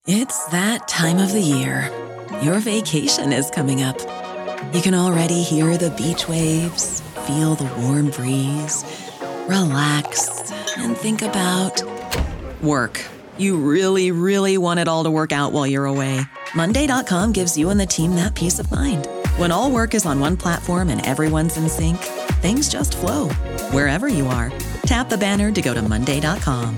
It's that time of the year. Your vacation is coming up. You can already hear the beach waves, feel the warm breeze, relax, and think about work. You really, really want it all to work out while you're away. Monday.com gives you and the team that peace of mind. When all work is on one platform and everyone's in sync, things just flow. Wherever you are, tap the banner to go to Monday.com.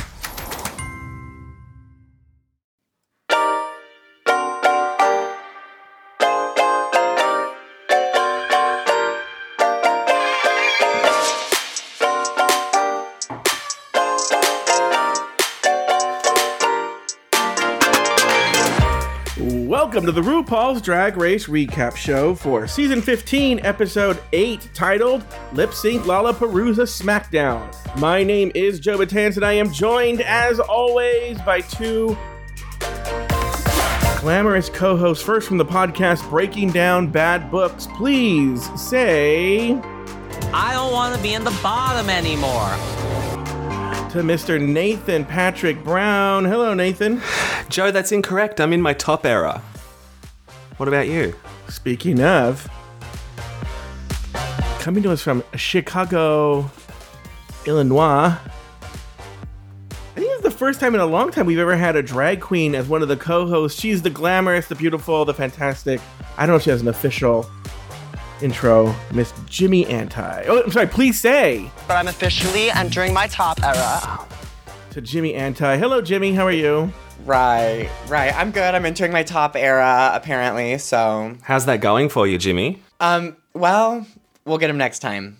Welcome to the RuPaul's Drag Race Recap Show for Season 15, Episode 8, titled Lip Sync Lollapalooza Smackdown. My name is Joe Batanz, and I am joined, as always, by two glamorous co-hosts. First from the podcast Breaking Down Bad Books, please say... I don't want to be in the bottom anymore. To Mr. Nathan Patrick Brown. Hello, Nathan. Joe, that's incorrect. I'm in my top era. What about you? Speaking of, coming to us from Chicago, Illinois. I think it's the first time in a long time we've ever had a drag queen as one of the co-hosts. She's the glamorous, the beautiful, the fantastic. I don't know if she has an official intro. Miss Jimmy Anti. Oh, I'm sorry, please say. But I'm officially entering my top era. To Jimmy Anti. Hello, Jimmy. How are you? Right. I'm good. I'm entering my top era, apparently, so... How's that going for you, Jimmy? Well, we'll get him next time.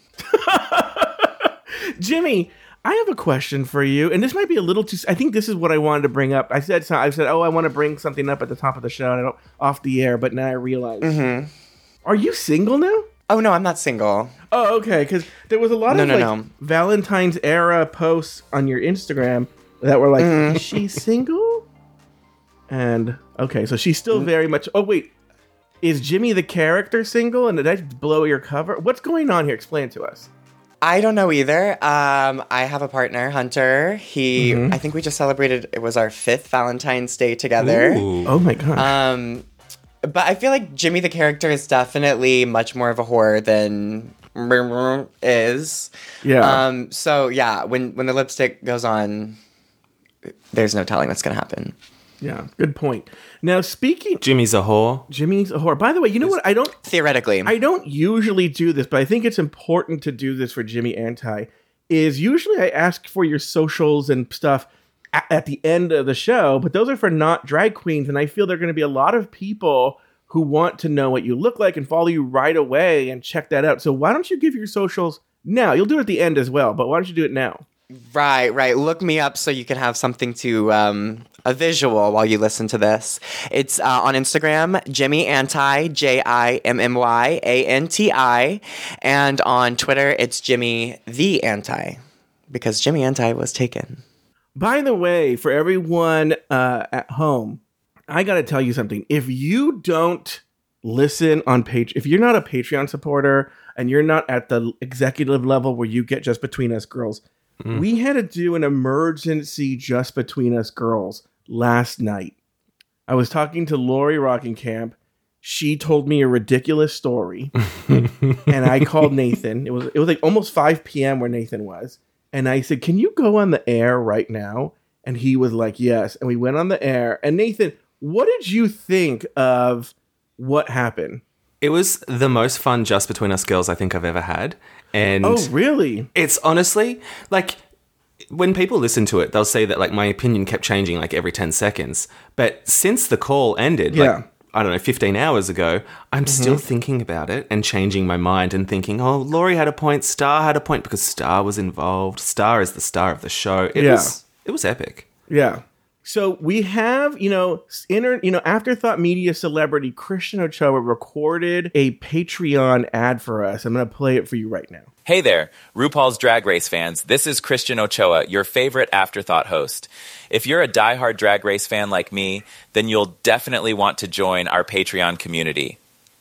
Jimmy, I have a question for you, and this might be a little too... I think this is what I wanted to bring up. I said, I want to bring something up at the top of the show, and I don't, off the air, but now I realize. Mm-hmm. Are you single now? Oh, no, I'm not single. Oh, okay, because there was a lot of Valentine's era posts on your Instagram that were like, is she single? And, okay, so she's still very much... Oh, wait. Is Jimmy the character single? And did I blow your cover? What's going on here? Explain it to us. I don't know either. I have a partner, Hunter. I think we just celebrated... It was our 5th Valentine's Day together. Ooh. Oh, my gosh. But I feel like Jimmy the character is definitely much more of a whore than is. Yeah. So, yeah, when the lipstick goes on, there's no telling what's going to happen. Yeah, good point. Now, speaking... Jimmy's a whore. Jimmy's a whore. By the way, you know what? Theoretically. I don't usually do this, but I think it's important to do this for Jimmy Anti. Is usually I ask for your socials and stuff at the end of the show, but those are for not drag queens, and I feel there are going to be a lot of people who want to know what you look like and follow you right away and check that out. So why don't you give your socials now? You'll do it at the end as well, but why don't you do it now? Right. Look me up so you can have something to, a visual while you listen to this. It's on Instagram, Jimmy Anti, JIMMYANTI, and on Twitter, it's Jimmy the Anti, because Jimmy Anti was taken. By the way, for everyone at home, I got to tell you something. If you don't listen on if you're not a Patreon supporter and you're not at the executive level where you get Just Between Us Girls, we had to do an emergency Just Between Us Girls last night. I was talking to Lori Rockingham. She told me a ridiculous story, and I called Nathan. It was like almost 5 p.m. where Nathan was. And I said, can you go on the air right now? And he was like, yes. And we went on the air. And Nathan, what did you think of what happened? It was the most fun Just Between Us Girls I think I've ever had. And oh, really? It's honestly, like, when people listen to it, they'll say that, like, my opinion kept changing, like, every 10 seconds. But since the call ended, like, I don't know, 15 hours ago, I'm still thinking about it and changing my mind and thinking, oh, Laurie had a point, Star had a point, because Star was involved. Star is the star of the show. It was epic. Yeah. So we have, Afterthought Media celebrity Christian Ochoa recorded a Patreon ad for us. I'm going to play it for you right now. Hey there, RuPaul's Drag Race fans. This is Christian Ochoa, your favorite Afterthought host. If you're a diehard Drag Race fan like me, then you'll definitely want to join our Patreon community.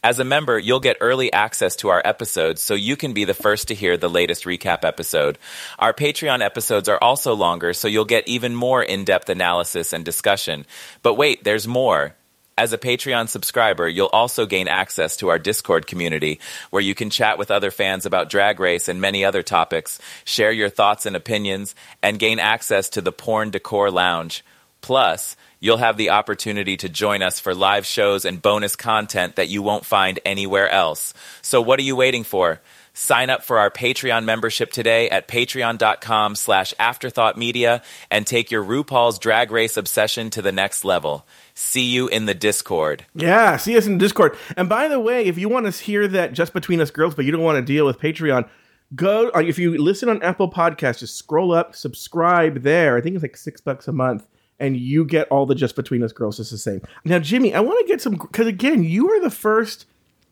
As a member, you'll get early access to our episodes so you can be the first to hear the latest recap episode. Our Patreon episodes are also longer, so you'll get even more in-depth analysis and discussion. But wait, there's more. As a Patreon subscriber, you'll also gain access to our Discord community, where you can chat with other fans about Drag Race and many other topics, share your thoughts and opinions, and gain access to the Porn Decor Lounge. Plus, you'll have the opportunity to join us for live shows and bonus content that you won't find anywhere else. So what are you waiting for? Sign up for our Patreon membership today at patreon.com/afterthoughtmedia and take your RuPaul's Drag Race obsession to the next level. See you in the Discord. Yeah, see us in the Discord. And by the way, if you want to hear that just between us girls, but you don't want to deal with Patreon, if you listen on Apple Podcasts, just scroll up, subscribe there. I think it's like $6 a month. And you get all the Just Between Us girls just the same. Now, Jimmy, I want to get some, because again, you are the first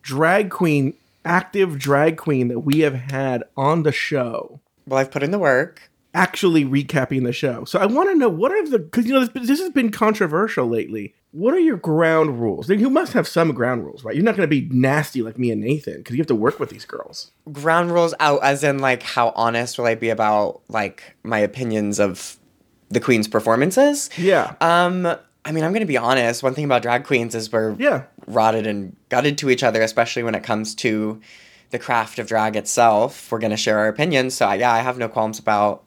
active drag queen that we have had on the show. Well, I've put in the work. Actually recapping the show. So I want to know, because this has been controversial lately. What are your ground rules? You must have some ground rules, right? You're not going to be nasty like me and Nathan, because you have to work with these girls. Ground rules out as in, like, how honest will I be about, like, my opinions of the queen's performances? Yeah. I mean, I'm going to be honest. One thing about drag queens is we're rotted and gutted to each other, especially when it comes to the craft of drag itself. We're going to share our opinions. So, I have no qualms about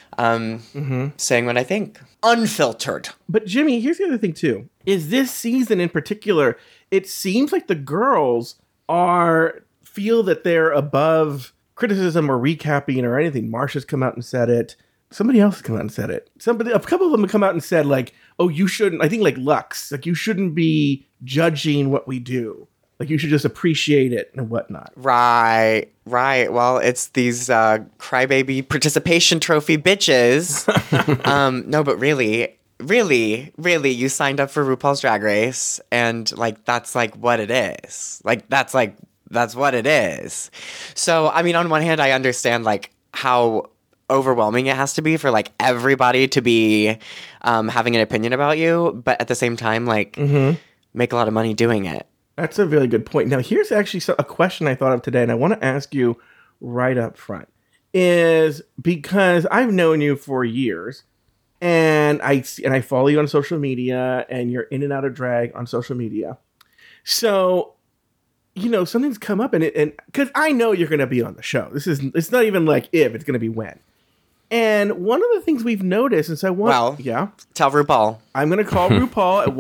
saying what I think. Unfiltered. But, Jimmy, here's the other thing, too. Is this season in particular, it seems like the girls feel that they're above criticism or recapping or anything. Marsha's come out and said it. Somebody else has come out and said it. A couple of them have come out and said, like, oh, you shouldn't, I think, like, Lux, like, you shouldn't be judging what we do. Like, you should just appreciate it and whatnot. Right. Well, it's these crybaby participation trophy bitches. No, but really, you signed up for RuPaul's Drag Race, and, like, that's, like, what it is. Like, that's what it is. So, I mean, on one hand, I understand, like, how overwhelming it has to be for, like, everybody to be having an opinion about you, but at the same time, like, make a lot of money doing it. That's a really good point. Now, here's actually a question I thought of today, and I want to ask you right up front, is because I've known you for years, and I follow you on social media, and you're in and out of drag on social media. So, something's come up, and because I know you're going to be on the show. It's not even like if, it's going to be when. And one of the things we've noticed, and so tell RuPaul. I'm going to call RuPaul at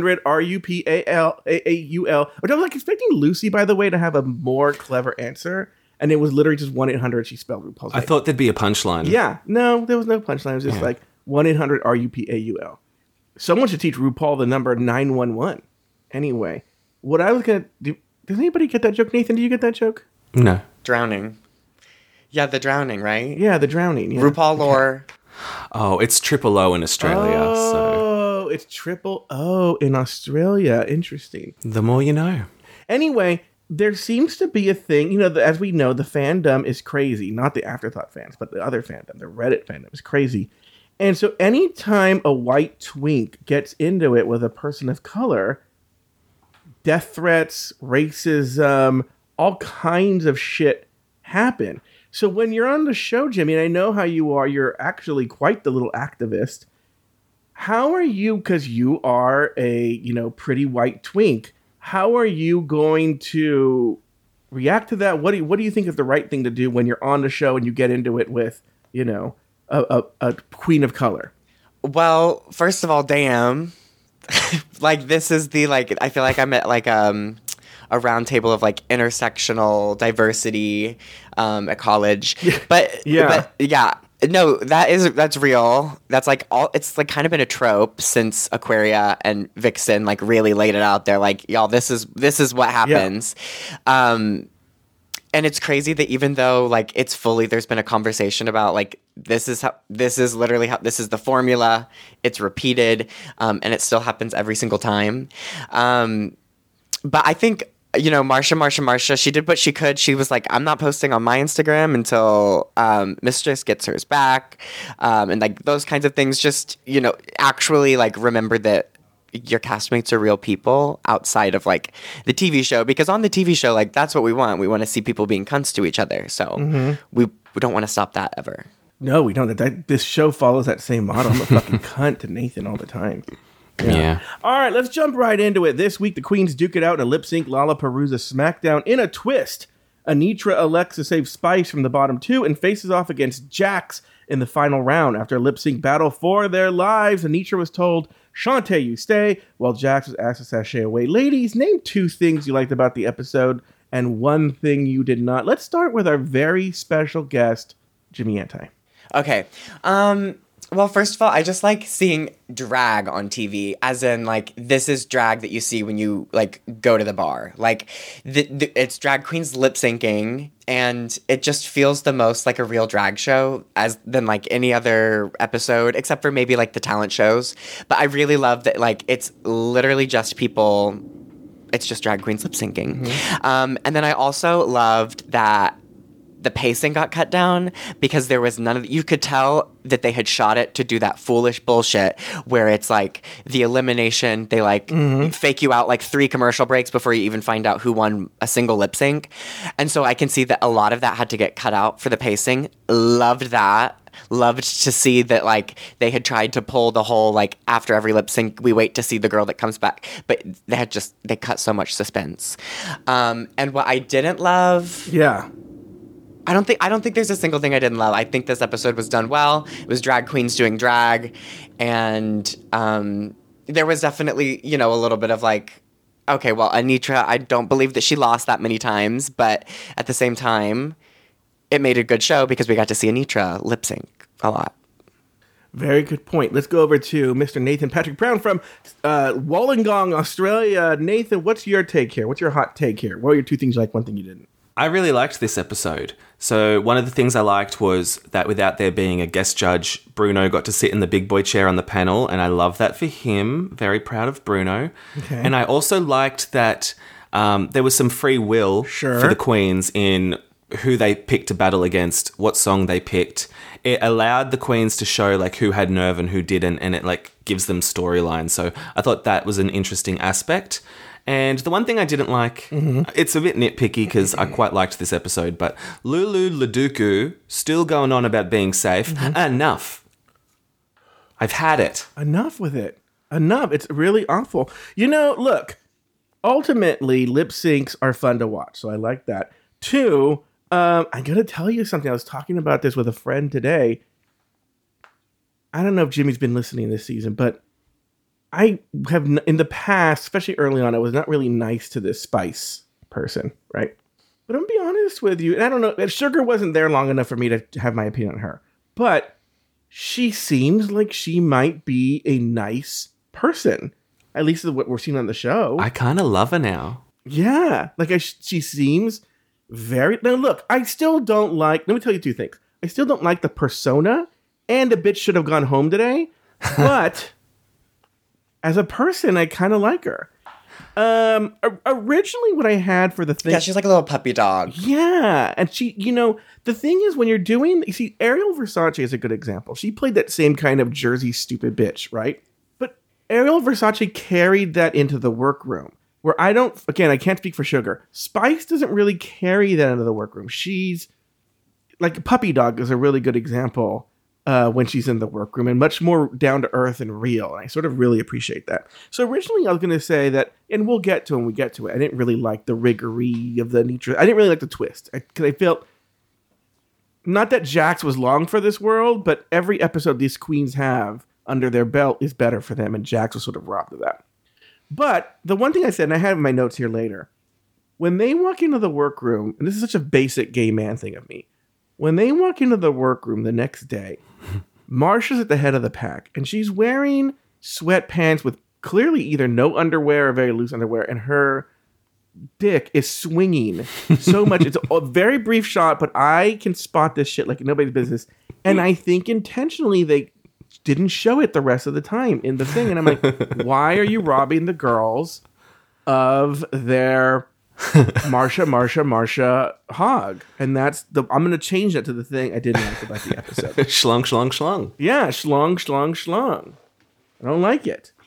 1-800-RUPAL. But I was like expecting Lucy, by the way, to have a more clever answer. And it was literally just 1-800. She spelled RuPaul's name. I thought there'd be a punchline. Yeah. No, there was no punchline. It was just like 1-800-RUPAUL. Someone should teach RuPaul the number 911. Anyway, what I was going to do. Does anybody get that joke? Nathan, do you get that joke? No. Drowning. Yeah, the drowning, right? Yeah, the drowning. Yeah. RuPaul lore. Oh, it's triple O in Australia. Oh, it's triple O in Australia. Interesting. The more you know. Anyway, there seems to be a thing, as we know, the fandom is crazy. Not the Afterthought fans, but the other fandom, the Reddit fandom is crazy. And so anytime a white twink gets into it with a person of color, death threats, racism, all kinds of shit happen. So when you're on the show, Jimmy, and I know how you are, you're actually quite the little activist. How are you, because you are a, pretty white twink, how are you going to react to that? What do you think is the right thing to do when you're on the show and you get into it with, a queen of color? Well, first of all, damn. Like, this is I feel like I'm at, like, a round table of, like, intersectional diversity at college. But no, that's real. That's, like, it's, like, kind of been a trope since Aquaria and Vixen, like, really laid it out there. Like, y'all, this is what happens. Yeah. And it's crazy that even though, like, there's been a conversation about, like, this is literally how, this is the formula, it's repeated, and it still happens every single time. But I think, Marsha, she did what she could. She was like, I'm not posting on my Instagram until Mistress gets hers back. And, like, those kinds of things, just, actually, like, remember that your castmates are real people outside of like the TV show, because on the TV show, like that's what we want. We want to see people being cunts to each other. So we don't want to stop that ever. No, we don't. This show follows that same model. I'm a fucking cunt to Nathan all the time. Yeah. All right, let's jump right into it. This week, the Queens duke it out in a lip sync Lollapalooza SmackDown. In a twist, Anitra elects to save Spice from the bottom two and faces off against Jax in the final round. After a lip sync battle for their lives, Anitra was told, "Shantae, you stay," while Jax was asked to sashay away. Ladies, name 2 things you liked about the episode and 1 thing you did not. Let's start with our very special guest, Jimmy Anti. Okay. Well, first of all, I just like seeing drag on TV, as in, like, this is drag that you see when you, like, go to the bar. Like, it's drag queens lip syncing, and it just feels the most like a real drag show than, like, any other episode, except for maybe, like, the talent shows. But I really love that, like, it's literally just people, it's just drag queens lip syncing. And then I also loved that the pacing got cut down, because there was none of you could tell that they had shot it to do that foolish bullshit where it's like the elimination, they like fake you out like 3 commercial breaks before you even find out who won a single lip sync. And so I can see that a lot of that had to get cut out for the pacing. Loved that. Loved to see that, like, they had tried to pull the whole, like, after every lip sync, we wait to see the girl that comes back. But they cut so much suspense. And what I didn't love... Yeah. I don't think there's a single thing I didn't love. I think this episode was done well. It was drag queens doing drag. And there was definitely, you know, a little bit of like, okay, well, Anitra, I don't believe that she lost that many times. But at the same time, it made a good show because we got to see Anitra lip sync a lot. Very good point. Let's go over to Mr. Nathan Patrick Brown from Wollongong, Australia. Nathan, what's your take here? What's your hot take here? What are your 2 things you like, 1 thing you didn't? I really liked this episode. So one of the things I liked was that without there being a guest judge, Bruno got to sit in the big boy chair on the panel, and I love that for him. Very proud of Bruno. Okay. And I also liked that there was some free will for the queens in who they picked to battle against, what song they picked. It allowed the queens to show like who had nerve and who didn't, and it like gives them storyline. So I thought that was an interesting aspect. And the one thing I didn't like, it's a bit nitpicky because I quite liked this episode, but Lulu Laduku still going on about being safe. Enough. I've had it. Enough with it. Enough. It's really awful. You know, look, ultimately, lip syncs are fun to watch, so I like that. 2, I'm going to tell you something. I was talking about this with a friend today. I don't know if Jimmy's been listening this season, but I have, in the past, especially early on, I was not really nice to this Spice person, right? But I'm going to be honest with you, and I don't know, Sugar wasn't there long enough for me to have my opinion on her, but she seems like she might be a nice person, at least what we're seeing on the show. I kind of love her now. Yeah, like she seems very... Now look, I still don't like... Let me tell you 2 things. I still don't like the persona, and a bitch should have gone home today, but... As a person, I kind of like her. Originally, what I had for the thing... Yeah, she's like a little puppy dog. Yeah, and she, you know, the thing is when you're doing... You see, Ariel Versace is a good example. She played that same kind of Jersey stupid bitch, right? But Ariel Versace carried that into the workroom, where I don't... Again, I can't speak for Sugar. Spice doesn't really carry that into the workroom. She's... Like, Puppy Dog is a really good example when she's in the workroom, and much more down to earth and real. And I sort of really appreciate that. So originally I was going to say that, and we'll get to it when we get to it, I didn't really like the riggery of the Anitra. I didn't really like the twist, because I felt, not that Jax was long for this world, but every episode these queens have under their belt is better for them, and Jax was sort of robbed of that. But the one thing I said, and I have in my notes here later, when they walk into the workroom, and this is such a basic gay man thing of me, when they walk into the workroom the next day, Marsha's at the head of the pack, and she's wearing sweatpants with clearly either no underwear or very loose underwear, and her dick is swinging so much. It's a very brief shot, but I can spot this shit like nobody's business. And I think intentionally they didn't show it the rest of the time in the thing. And I'm like, why are you robbing the girls of their... Marsha hog, and that's I'm going to change that to the thing I didn't like about the episode. Schlong. Yeah, schlong. I don't like it.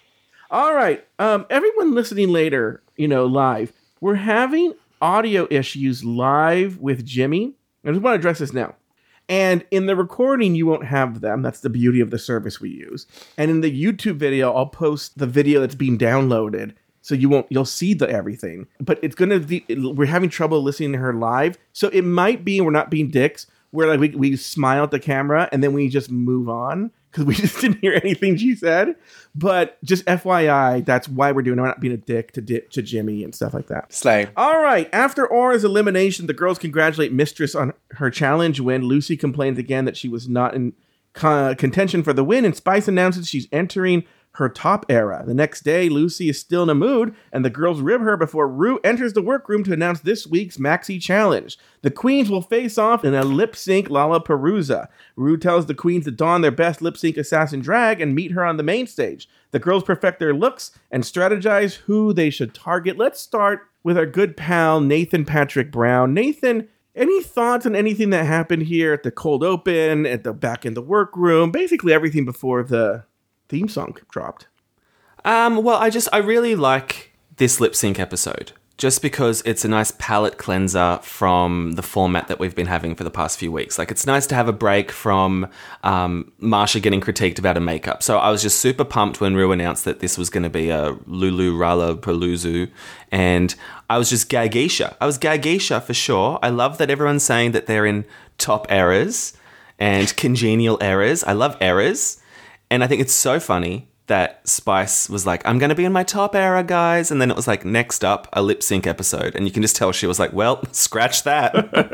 All right. Everyone listening later, live, we're having audio issues live with Jimmy. I just want to address this now. And in the recording, you won't have them. That's the beauty of the service we use. And in the YouTube video, I'll post the video that's being downloaded. So you'll see everything. But it's going to be, we're having trouble listening to her live. So it might be, we're not being dicks, where like we smile at the camera and then we just move on because we just didn't hear anything she said. But just FYI, that's why we're doing it. We're not being a dick to Jimmy and stuff like that. Slay. All right. After Aura's elimination, the girls congratulate Mistress on her challenge win. Lucy complains again that she was not in contention for the win, and Spice announces she's entering her top era. The next day, Lucy is still in a mood, and the girls rib her before Rue enters the workroom to announce this week's Maxi Challenge. The queens will face off in a lip-sync Lollapalooza. Rue tells the queens to don their best lip-sync assassin drag and meet her on the main stage. The girls perfect their looks and strategize who they should target. Let's start with our good pal, Nathan Patrick Brown. Nathan, any thoughts on anything that happened here at the cold open, back in the workroom, basically everything before the theme song dropped? Well, I really like this lip sync episode just because it's a nice palate cleanser from the format that we've been having for the past few weeks. Like, it's nice to have a break from Marsha getting critiqued about her makeup. So I was just super pumped when Rue announced that this was going to be a Lulu Rala Palooza, and I was just gagisha. I was gagisha for sure. I love that everyone's saying that they're in top eras and congenial eras. I love eras. And I think it's so funny that Spice was like, I'm going to be in my top era, guys. And then it was like, next up, a lip sync episode. And you can just tell she was like, well, scratch that.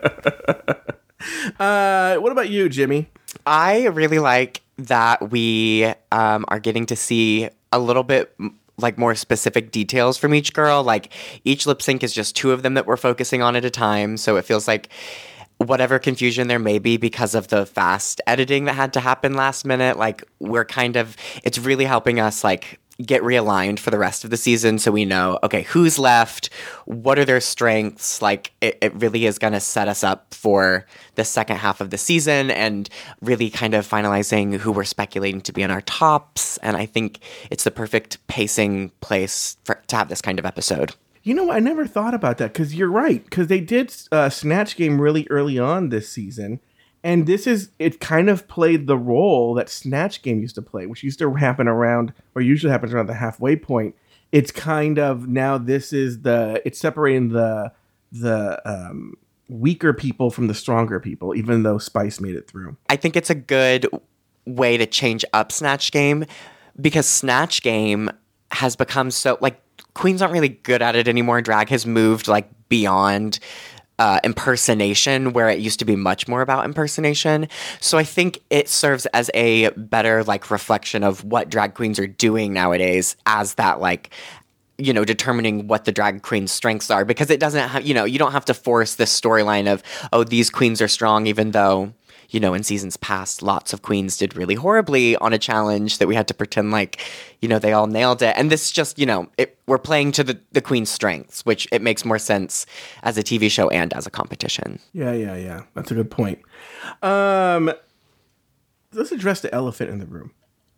What about you, Jimmy? I really like that we are getting to see a little bit like more specific details from each girl. Like, each lip sync is just two of them that we're focusing on at a time. So it feels like whatever confusion there may be because of the fast editing that had to happen last minute, like, it's really helping us like get realigned for the rest of the season, so we know, okay, who's left, what are their strengths. Like, it really is going to set us up for the second half of the season and really kind of finalizing who we're speculating to be in our tops. And I think it's the perfect pacing place to have this kind of episode. You know, I never thought about that, because you're right, because they did Snatch Game really early on this season, and it kind of played the role that Snatch Game used to play, which used to happen usually happens around the halfway point. It's kind of, now it's separating the weaker people from the stronger people, even though Spice made it through. I think it's a good way to change up Snatch Game, because Snatch Game has become so, like, queens aren't really good at it anymore. Drag has moved like beyond impersonation, where it used to be much more about impersonation. So I think it serves as a better like reflection of what drag queens are doing nowadays, as that like, determining what the drag queen's strengths are, because it doesn't have, you don't have to force this storyline of, oh, these queens are strong, even though, in seasons past, lots of queens did really horribly on a challenge that we had to pretend like, they all nailed it. And this just, we're playing to the queen's strengths, which it makes more sense as a TV show and as a competition. Yeah. That's a good point. Let's address the elephant in the room.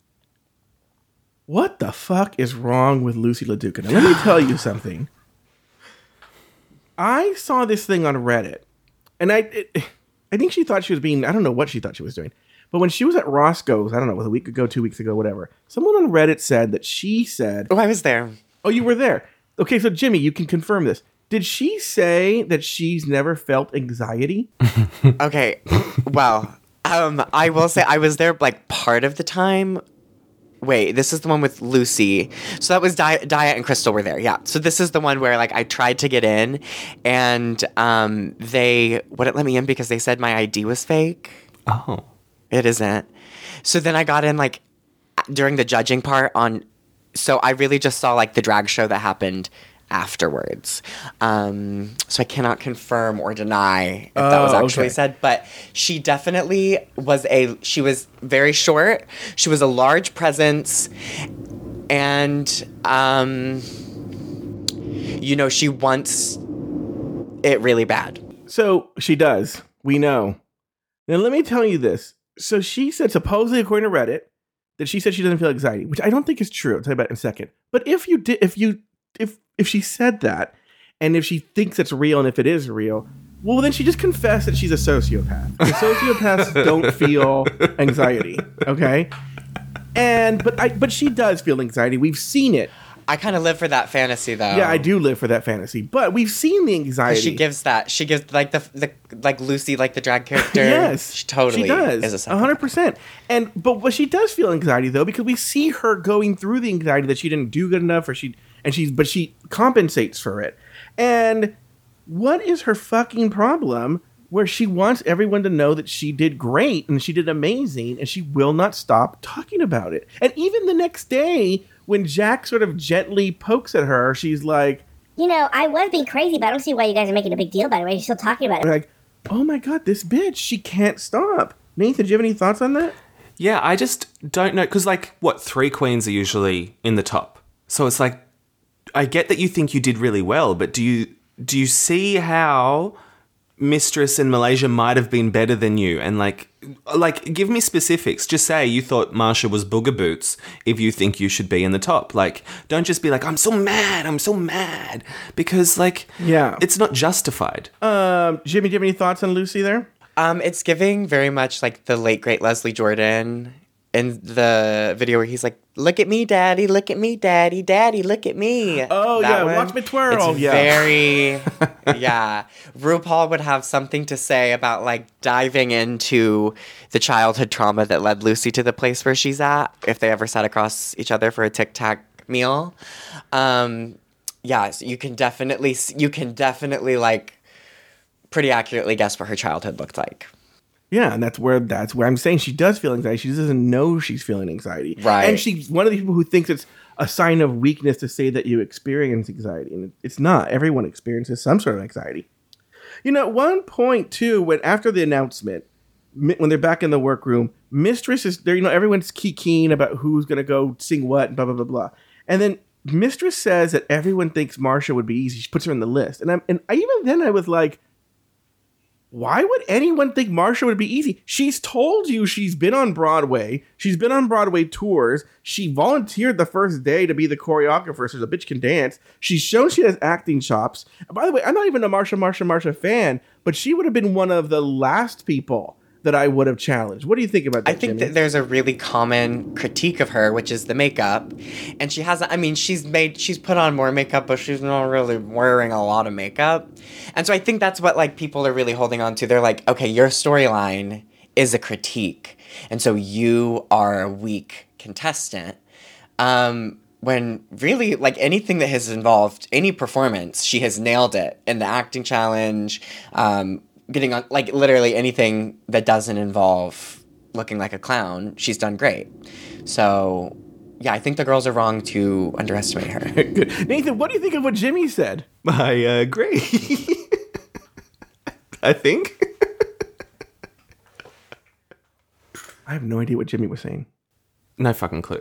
What the fuck is wrong with Lucy LaDuca? Now, let me tell you something. I saw this thing on Reddit, and I think she thought she was I don't know what she thought she was doing. But when she was at Roscoe's, I don't know, a week ago, 2 weeks ago, whatever, someone on Reddit said that she said... Oh, I was there. Oh, you were there. Okay, so Jimmy, you can confirm this. Did she say that she's never felt anxiety? Okay, well, I will say I was there like part of the time. Wait, this is the one with Lucy. So that was Dia and Crystal were there, yeah. So this is the one where like I tried to get in, and they wouldn't let me in because they said my ID was fake. Oh. It isn't. So then I got in like during the judging part on, so I really just saw like the drag show that happened afterwards. So I cannot confirm or deny if that was actually said, but she definitely she was very short. She was a large presence, and she wants it really bad. So she does. We know. Now let me tell you this. So she said, supposedly according to Reddit, that she said she doesn't feel anxiety, which I don't think is true. I'll tell you about it in a second. But if she said that, and if she thinks it's real, and if it is real, well, then she just confessed that she's a sociopath. And sociopaths don't feel anxiety, okay? But she does feel anxiety. We've seen it. I kind of live for that fantasy, though. Yeah, I do live for that fantasy. But we've seen the anxiety. She gives like the like Lucy, like the drag character. Yes, she totally does. Is a 100%. But she does feel anxiety though, because we see her going through the anxiety that she didn't do good enough, but she compensates for it. And what is her fucking problem? Where she wants everyone to know that she did great and she did amazing, and she will not stop talking about it. And even the next day, when Jack sort of gently pokes at her, she's like, I was being crazy, but I don't see why you guys are making a big deal about it. Why you're still talking about it? Like, oh my God, this bitch, she can't stop. Nathan, do you have any thoughts on that? Yeah, I just don't know. Because, 3 queens are usually in the top. So it's like, I get that you think you did really well, but do you see how Mistress in Malaysia might have been better than you? And give me specifics. Just say you thought Marsha was booger boots if you think you should be in the top. Don't just be like, I'm so mad. Because it's not justified. Jimmy, do you have any thoughts on Lucy there? It's giving very much like the late great Leslie Jordan in the video where he's like, look at me, daddy, look at me, daddy, look at me. Oh, that one. Watch me twirl. It's very, yeah. RuPaul would have something to say about diving into the childhood trauma that led Lucy to the place where she's at, if they ever sat across each other for a Tic Tac meal. Yeah, so you can definitely pretty accurately guess what her childhood looked like. Yeah, and that's where I'm saying she does feel anxiety. She doesn't know she's feeling anxiety. Right. And she's one of the people who thinks it's a sign of weakness to say that you experience anxiety. And it's not. Everyone experiences some sort of anxiety. At one point, too, when after the announcement, when they're back in the workroom, Mistress is there, everyone's keen about who's going to go sing what and blah, blah, blah, blah. And then Mistress says that everyone thinks Marsha would be easy. She puts her in the list. And I was like, why would anyone think Marsha would be easy? She's told you she's been on Broadway. She's been on Broadway tours. She volunteered the first day to be the choreographer, so the bitch can dance. She's shown she has acting chops. And by the way, I'm not even a Marsha fan, but she would have been one of the last people that I would have challenged. What do you think about that, I think Jimmy? that there's a really common critique of her, which is the makeup. And she hasn't, she's put on more makeup, but she's not really wearing a lot of makeup. And so I think that's what people are really holding on to. They're like, okay, your storyline is a critique. And so you are a weak contestant. When really, anything that has involved any performance, she has nailed it in the acting challenge, getting on, literally anything that doesn't involve looking like a clown, she's done great. So, yeah, I think the girls are wrong to underestimate her. Good. Nathan, what do you think of what Jimmy said? I agree. I think. I have no idea what Jimmy was saying. No fucking clue.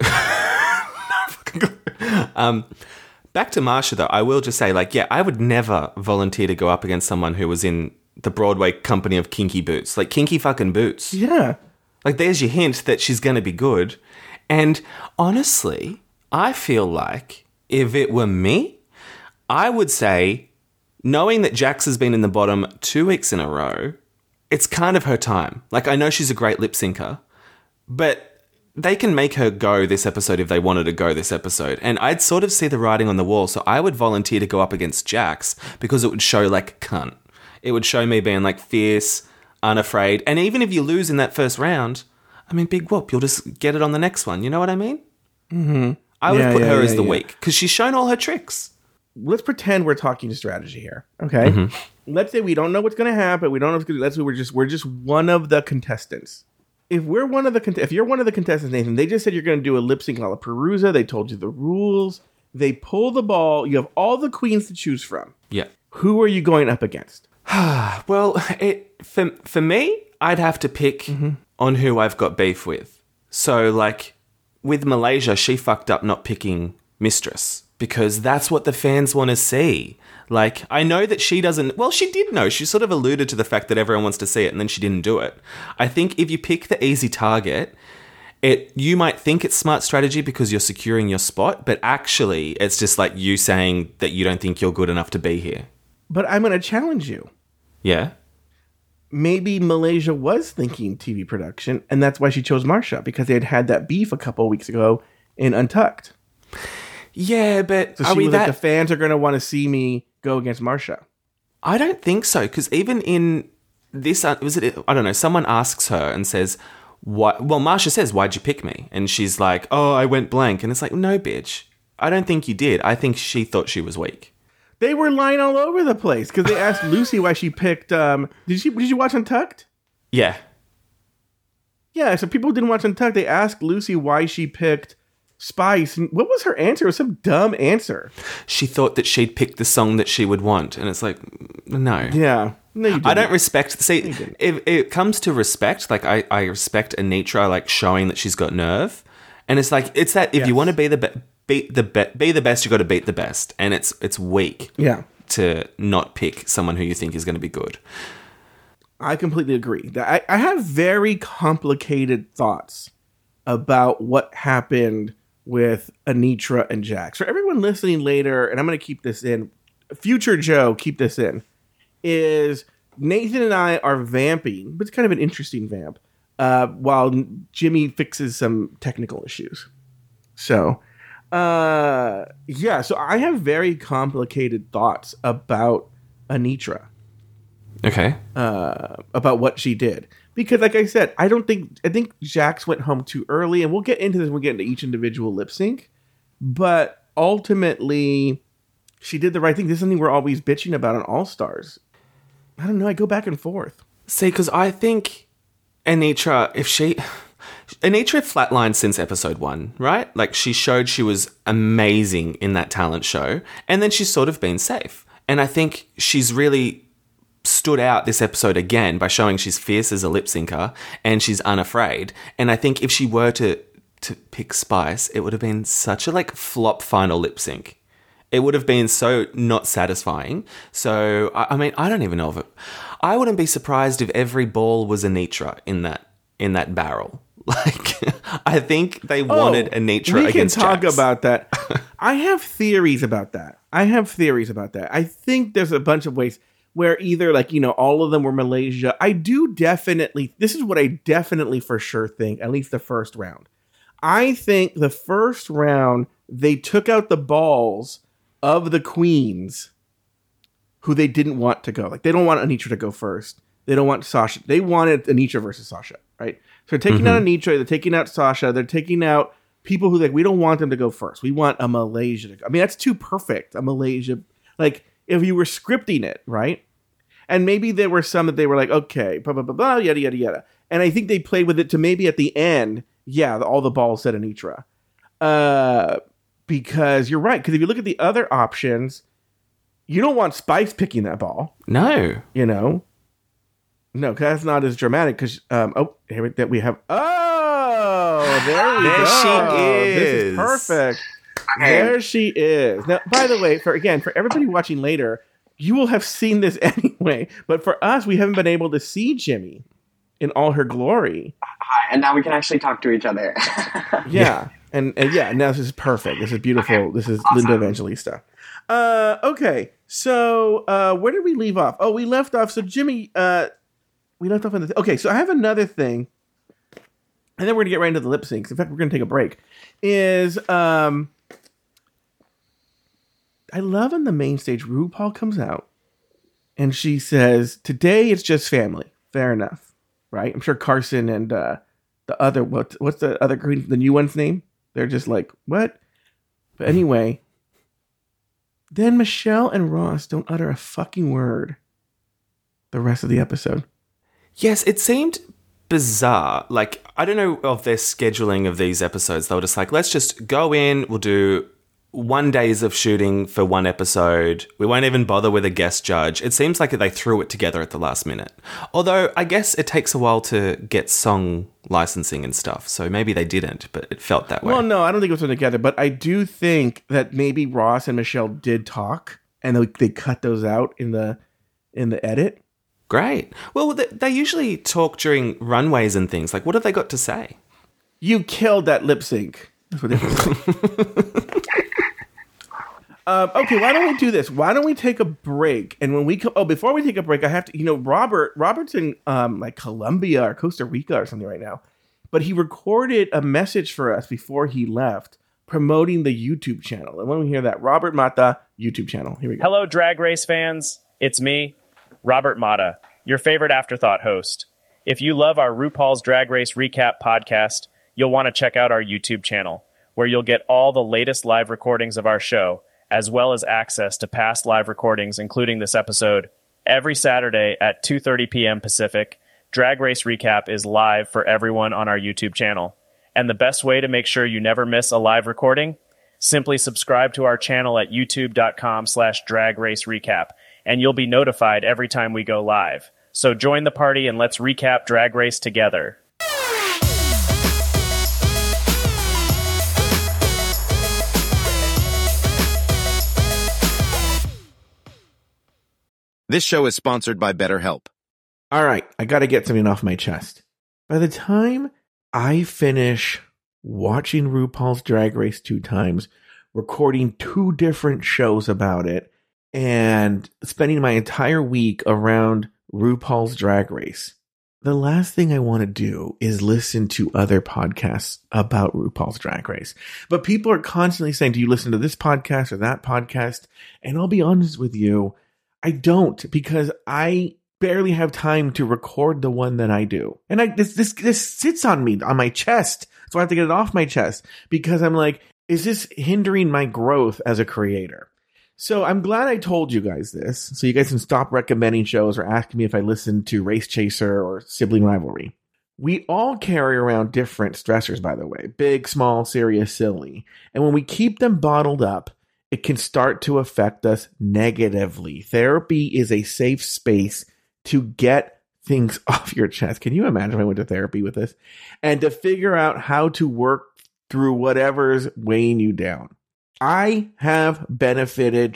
Back to Marsha, though, I will just say, I would never volunteer to go up against someone who was in the Broadway company of Kinky Boots. Kinky fucking boots. Yeah. There's your hint that she's going to be good. And honestly, I feel like if it were me, I would say, knowing that Jax has been in the bottom 2 weeks in a row, it's kind of her time. I know she's a great lip syncer, but they can make her go this episode if they wanted to go this episode. And I'd sort of see the writing on the wall, so I would volunteer to go up against Jax because it would show cunt. It would show me being fierce, unafraid. And even if you lose in that first round, big whoop, you'll just get it on the next one. You know what I mean? Mm-hmm. I would put her as the weak because she's shown all her tricks. Let's pretend we're talking strategy here, okay? Mm-hmm. Let's say we don't know what's going to happen. We don't know what's going to. Let's say we're just one of the contestants. If you're one of the contestants, Nathan, they just said you're going to do a lip sync Lollapalooza. They told you the rules. They pull the ball. You have all the queens to choose from. Yeah. Who are you going up against? Well, for me, I'd have to pick on who I've got beef with. So, with Malaysia, she fucked up not picking Mistress because that's what the fans want to see. I know that she doesn't... Well, she did know. She sort of alluded to the fact that everyone wants to see it, and then she didn't do it. I think if you pick the easy target You might think it's smart strategy because you're securing your spot, but actually it's just like you saying that you don't think you're good enough to be here. But I'm going to challenge you. Yeah. Maybe Malaysia was thinking TV production, and that's why she chose Marsha, because they had that beef a couple of weeks ago in Untucked. Yeah, but So she was like, the fans are going to want to see me go against Marsha. I don't think so, because even in this, I don't know, someone asks her and says, "What?" Well, Marsha says, "Why'd you pick me?" And she's like, "Oh, I went blank." And it's like, no, bitch. I don't think you did. I think she thought she was weak. They were lying all over the place because they asked Lucy why she picked. Did you watch Untucked? Yeah. Yeah. So people didn't watch Untucked. They asked Lucy why she picked Spice, and what was her answer? It was some dumb answer. She thought that she'd picked the song that she would want, and it's like, no. Yeah. No, you didn't. I don't respect. See, if it comes to respect, like I respect Anitra, like showing that she's got nerve, and it's like it's that if you want to be be the best, you got to beat the best, and it's weak. Yeah. To not pick someone who you think is going to be good. I completely agree. I have very complicated thoughts about what happened with Anitra and Jax. For everyone listening later, and I'm going to keep this in, future Joe, keep this in, is Nathan and I are vamping, but it's kind of an interesting vamp, while Jimmy fixes some technical issues. So, so I have very complicated thoughts about Anitra. Okay. About what she did. Because like I said, I think Jax went home too early, and we'll get into this when we get into each individual lip sync. But ultimately, she did the right thing. This is something we're always bitching about on All Stars. I don't know, I go back and forth. See, because I think Anitra, Anitra flatlined since episode 1, right? Like, she showed she was amazing in that talent show, and then she's sort of been safe. And I think she's really stood out this episode again by showing she's fierce as a lip syncer and she's unafraid. And I think if she were to pick Spice, it would have been such a flop final lip sync. It would have been so not satisfying. So I mean, I don't even know if it. I wouldn't be surprised if every ball was Anitra in that barrel. I think they wanted Anitra against Jax. We can talk about that. I have theories about that. I think there's a bunch of ways where either all of them were Malaysia. This is what I definitely for sure think, at least the first round. I think the first round, they took out the balls of the queens who they didn't want to go. They don't want Anitra to go first. They don't want Sasha. They wanted Anitra versus Sasha, right? So they're taking out Anitra, they're taking out Sasha, they're taking out people who we don't want them to go first. We want a Malaysia to go. I mean, that's too perfect. A Malaysia, if you were scripting it, right? And maybe there were some that they were like, okay, blah, blah, blah, blah, yada, yada, yada. And I think they played with it to maybe at the end, all the balls said Anitra. Because you're right. Because if you look at the other options, you don't want Spice picking that ball. No. No, because that's not as dramatic. Because, here we have, there we go. She is. This is perfect. There she is. Now, by the way, for everybody watching later, you will have seen this anyway, but for us, we haven't been able to see Jimmy in all her glory. Hi, and now we can actually talk to each other. Yeah. And now this is perfect. This is beautiful. Okay. This is awesome. Linda Evangelista. Okay, so where did we leave off? Oh, we left off. So Jimmy, we left off on the. Okay, so I have another thing, and then we're gonna get right into the lip syncs. In fact, we're gonna take a break. I love on the main stage, RuPaul comes out and she says, today it's just family. Fair enough. Right? I'm sure Carson and the other, what's the other green, the new one's name? They're just like, what? But anyway, then Michelle and Ross don't utter a fucking word the rest of the episode. Yes, it seemed bizarre. I don't know of their scheduling of these episodes. They were just like, let's just go in, we'll do 1 days of shooting for one episode. We won't even bother with a guest judge. It seems like they threw it together at the last minute. Although I guess it takes a while to get song licensing and stuff. So maybe they didn't, but it felt that way. Well, no, I don't think it was thrown together. But I do think that maybe Ross and Michelle did talk and they cut those out in the edit. Great. Well, they usually talk during runways and things. What have they got to say? You killed that lip sync. That's what it was. Okay, why don't we do this? Why don't we take a break? And when we before we take a break, I have to, Robert's in like Colombia or Costa Rica or something right now, but he recorded a message for us before he left, promoting the YouTube channel. And when we hear that, Robert Mata YouTube channel. Here we go. Hello, Drag Race fans. It's me, Robert Mata, your favorite afterthought host. If you love our RuPaul's Drag Race Recap podcast, you'll want to check out our YouTube channel, where you'll get all the latest live recordings of our show, as well as access to past live recordings, including this episode. Every Saturday at 2:30 p.m. Pacific, Drag Race Recap is live for everyone on our YouTube channel. And the best way to make sure you never miss a live recording? Simply subscribe to our channel at youtube.com/Drag Race Recap, and you'll be notified every time we go live. So join the party and let's recap Drag Race together. This show is sponsored by BetterHelp. All right, I got to get something off my chest. By the time I finish watching RuPaul's Drag Race 2 times, recording 2 different shows about it, and spending my entire week around RuPaul's Drag Race, the last thing I want to do is listen to other podcasts about RuPaul's Drag Race. But people are constantly saying, do you listen to this podcast or that podcast? And I'll be honest with you, I don't, because I barely have time to record the one that I do. And this sits on me, on my chest. So I have to get it off my chest because I'm like, is this hindering my growth as a creator? So I'm glad I told you guys this, so you guys can stop recommending shows or asking me if I listen to Race Chaser or Sibling Rivalry. We all carry around different stressors, by the way, big, small, serious, silly. And when we keep them bottled up, it can start to affect us negatively. Therapy is a safe space to get things off your chest. Can you imagine if I went to therapy with this? And to figure out how to work through whatever's weighing you down. I have benefited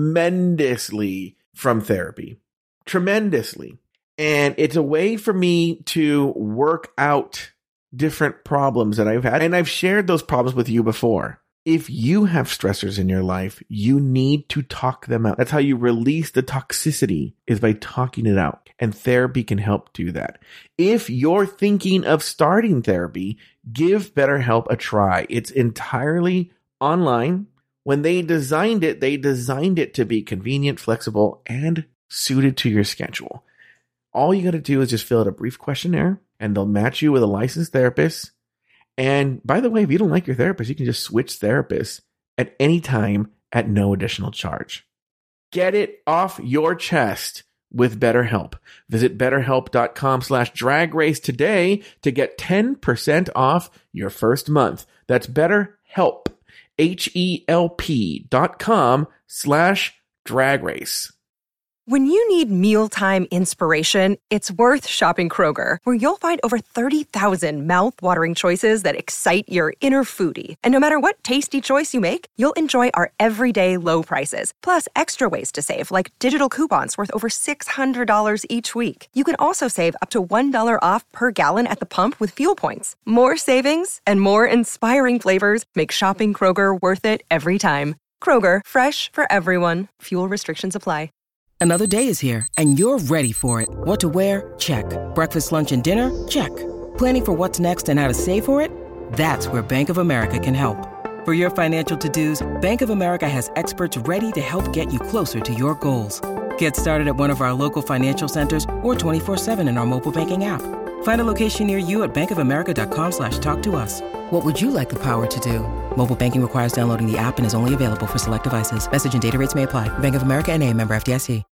tremendously from therapy. Tremendously. And it's a way for me to work out different problems that I've had. And I've shared those problems with you before. If you have stressors in your life, you need to talk them out. That's how you release the toxicity, is by talking it out. And therapy can help do that. If you're thinking of starting therapy, give BetterHelp a try. It's entirely online. When they designed it to be convenient, flexible, and suited to your schedule. All you got to do is just fill out a brief questionnaire, and they'll match you with a licensed therapist. And by the way, if you don't like your therapist, you can just switch therapists at any time at no additional charge. Get it off your chest with BetterHelp. Visit BetterHelp.com/dragrace today to get 10% off your first month. That's BetterHelp. HELP.com/dragrace. When you need mealtime inspiration, it's worth shopping Kroger, where you'll find over 30,000 mouth-watering choices that excite your inner foodie. And no matter what tasty choice you make, you'll enjoy our everyday low prices, plus extra ways to save, like digital coupons worth over $600 each week. You can also save up to $1 off per gallon at the pump with fuel points. More savings and more inspiring flavors make shopping Kroger worth it every time. Kroger, fresh for everyone. Fuel restrictions apply. Another day is here, and you're ready for it. What to wear? Check. Breakfast, lunch, and dinner? Check. Planning for what's next and how to save for it? That's where Bank of America can help. For your financial to-dos, Bank of America has experts ready to help get you closer to your goals. Get started at one of our local financial centers or 24/7 in our mobile banking app. Find a location near you at bankofamerica.com/talktous. What would you like the power to do? Mobile banking requires downloading the app and is only available for select devices. Message and data rates may apply. Bank of America NA, member FDIC.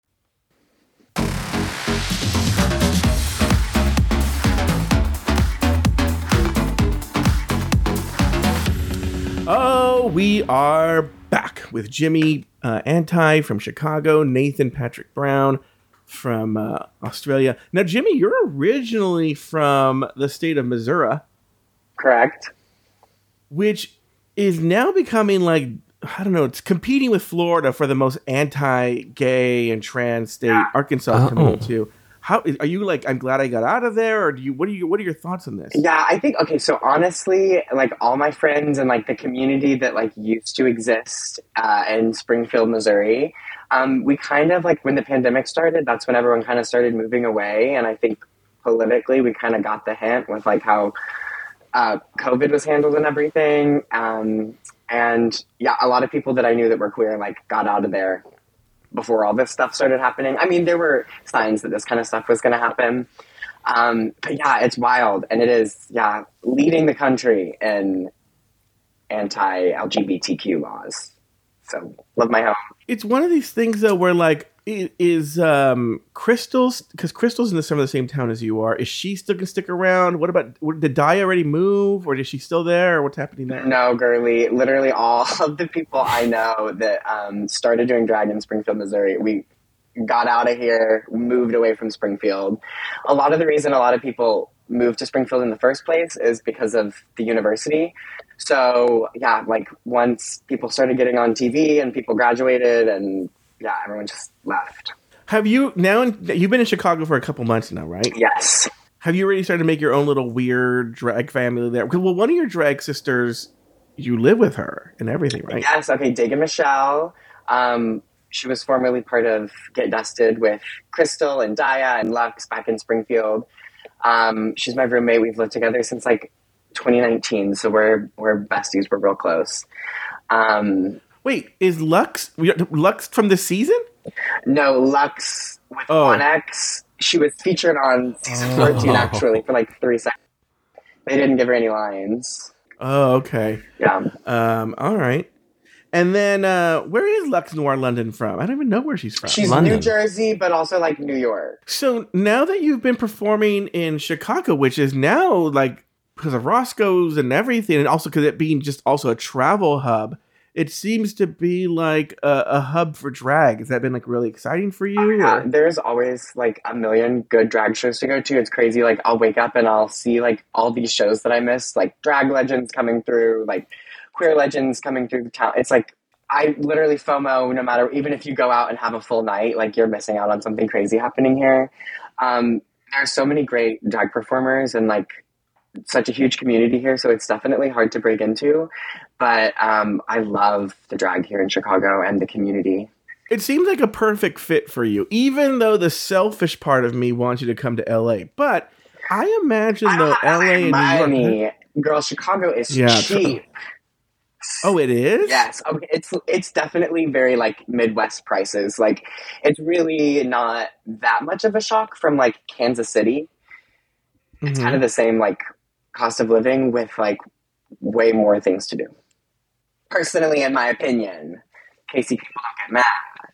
Oh, we are back with Jimmy Anti from Chicago, Nathan Patrick Brown from Australia. Now, Jimmy, you're originally from the state of Missouri. Correct. Which is now becoming like, I don't know, it's competing with Florida for the most anti-gay and trans state. Arkansas is coming in too. How are you? Like, I'm glad I got out of there, or what are your thoughts on this? Yeah, I think, okay, so honestly, like all my friends and like the community that like used to exist in Springfield, Missouri, we kind of like when the pandemic started, that's when everyone kind of started moving away. And I think politically we kind of got the hint with like how COVID was handled and everything. And yeah, a lot of people that I knew that were queer like got out of there before all this stuff started happening. I mean, there were signs that this kind of stuff was going to happen. But yeah, it's wild. And it is, yeah, leading the country in anti-LGBTQ laws. So love my home. It's one of these things though, where like, is Crystal's, because Crystal's in some of the same town as you are, is she still gonna stick around? What about, did Di already move, or is she still there, or what's happening there? No, girly, literally all of the people I know that started doing drag in Springfield, Missouri, we got out of here, moved away from Springfield. A lot of the reason a lot of people moved to Springfield in the first place is because of the university. So yeah, like once people started getting on TV and people graduated, and yeah, everyone just left. Have you you've been in Chicago for a couple months now, right? Yes. Have you already started to make your own little weird drag family there? Well, one of your drag sisters, you live with her and everything, right? Yes. Okay. Daga Michelle. She was formerly part of Get Dusted with Crystal and Daya and Lux back in Springfield. She's my roommate. We've lived together since like 2019, so we're besties. We're real close. Wait, is Lux from this season? No, Lux with Onyx. She was featured on season 14 actually for like 3 seconds. They didn't give her any lines. Oh, okay. Yeah. All right. And then where is Lux Noir London from? I don't even know where she's from. She's London. New Jersey, but also like New York. So now that you've been performing in Chicago, which is now like because of Roscoe's and everything, and also because it being just also a travel hub, it seems to be like a hub for drag. Has that been like really exciting for you? Yeah, there's always like a million good drag shows to go to. It's crazy. Like I'll wake up and I'll see like all these shows that I missed, like drag legends coming through, like queer legends coming through the town. It's like I literally FOMO no matter, even if you go out and have a full night, like you're missing out on something crazy happening here. There's so many great drag performers and like such a huge community here, so it's definitely hard to break into. But I love the drag here in Chicago and the community. It seems like a perfect fit for you, even though the selfish part of me wants you to come to LA. But I imagine though LA and New York, girl, Chicago is cheap. Oh, it is? Yes. Okay. It's definitely very like Midwest prices. Like it's really not that much of a shock from like Kansas City. It's kind of the same like cost of living with like way more things to do. Personally, in my opinion, Casey, people don't get mad.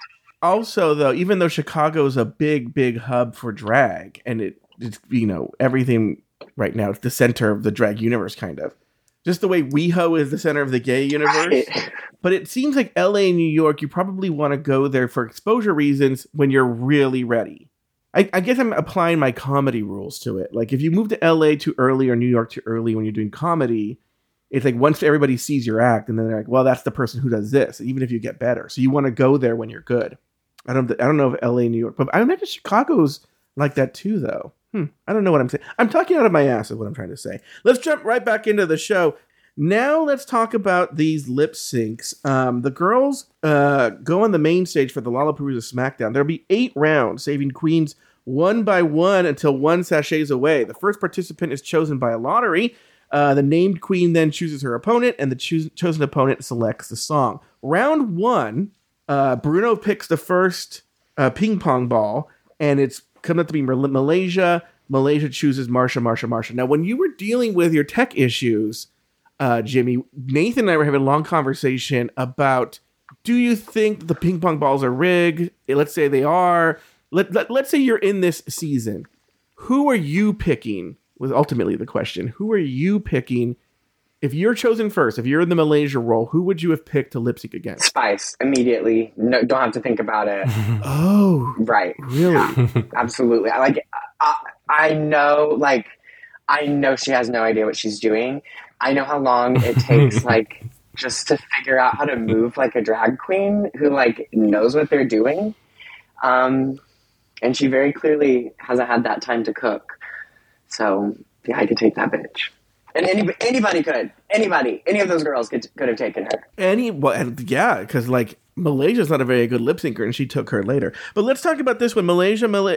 Also, though, even though Chicago is a big hub for drag, and it's everything right now, it's the center of the drag universe, kind of. Just the way WeHo is the center of the gay universe. Right. But it seems like LA and New York, you probably want to go there for exposure reasons when you're really ready. I guess I'm applying my comedy rules to it. Like if you move to LA too early or New York too early when you're doing comedy, it's like once everybody sees your act and then they're like, well, that's the person who does this, even if you get better. So you want to go there when you're good. I don't know if LA, New York, but I imagine Chicago's like that too, though. I don't know what I'm saying. I'm talking out of my ass is what I'm trying to say. Let's jump right back into the show. Now let's talk about these lip syncs. The girls go on the main stage for the Lollapalooza SmackDown. There'll be 8 rounds, saving queens one by one until one sachets away. The first participant is chosen by a lottery. The named queen then chooses her opponent, and the chosen opponent selects the song. Round 1, Bruno picks the first ping pong ball, and it's coming up to be Malaysia. Malaysia chooses Marsha. Now, when you were dealing with your tech issues, Jimmy, Nathan and I were having a long conversation about, do you think the ping pong balls are rigged? Let's say they are. Let's say you're in this season. Who are you picking was ultimately the question. Who are you picking? If you're chosen first, if you're in the Malaysia role, who would you have picked to lip sync against? Spice, immediately. No, don't have to think about it. Oh. Right. Really? Yeah, absolutely. I know she has no idea what she's doing. I know how long it takes, just to figure out how to move like a drag queen who, knows what they're doing. And she very clearly hasn't had that time to cook. So, yeah, I could take that bitch. And anybody could. Anybody. Any of those girls could have taken her. Because, like, Malaysia's not a very good lip syncer, and she took her later. But let's talk about this one. Malaysia versus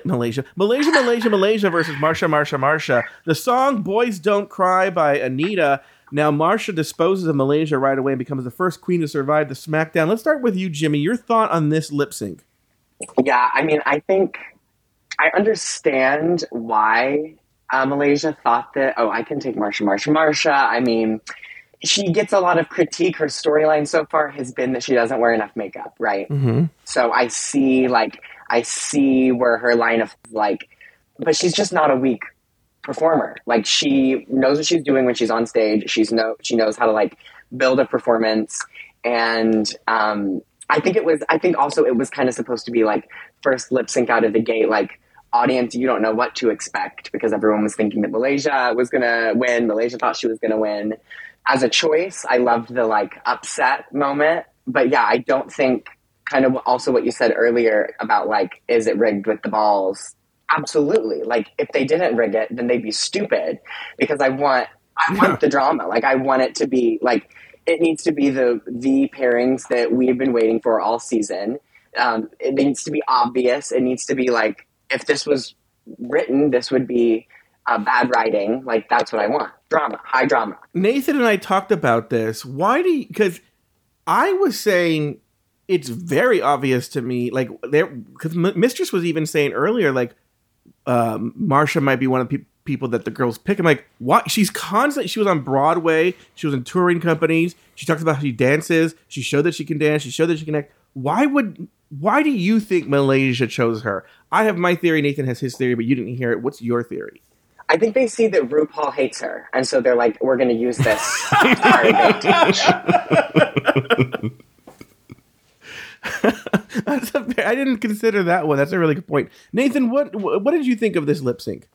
Marsha. The song Boys Don't Cry by Anita. Now, Marsha disposes of Malaysia right away and becomes the first queen to survive the SmackDown. Let's start with you, Jimmy. Your thought on this lip sync? Yeah, I mean, I think I understand why Malaysia thought that, I can take Marsha. I mean, she gets a lot of critique. Her storyline so far has been that she doesn't wear enough makeup, right? Mm-hmm. So I see where her line of, like, but she's just not a weak performer. Like, she knows what she's doing when she's on stage. She knows how to, like, build a performance. And I think also it was kind of supposed to be, like, first lip sync out of the gate, like, audience, you don't know what to expect because everyone was thinking that Malaysia was going to win. Malaysia thought she was going to win. As a choice, I loved the, like, upset moment. But yeah, I don't think, kind of also what you said earlier about, like, is it rigged with the balls? Absolutely. Like, if they didn't rig it, then they'd be stupid, because I want the drama. Like, I want it to be, like, it needs to be the pairings that we've been waiting for all season. It needs to be obvious. It needs to be, like, if this was written, this would be bad writing. Like, that's what I want. Drama, high drama. Nathan and I talked about this. Because I was saying it's very obvious to me, like, because Mistress was even saying earlier, like, Marsha might be one of the people that the girls pick. I'm like, what? She was on Broadway. She was in touring companies. She talks about how she dances. She showed that she can dance. She showed that she can act. Why do you think Malaysia chose her? I have my theory. Nathan has his theory, but you didn't hear it. What's your theory? I think they see that RuPaul hates her, and so they're like, we're going to use this to our advantage. I didn't consider that one. That's a really good point. Nathan, what did you think of this lip sync?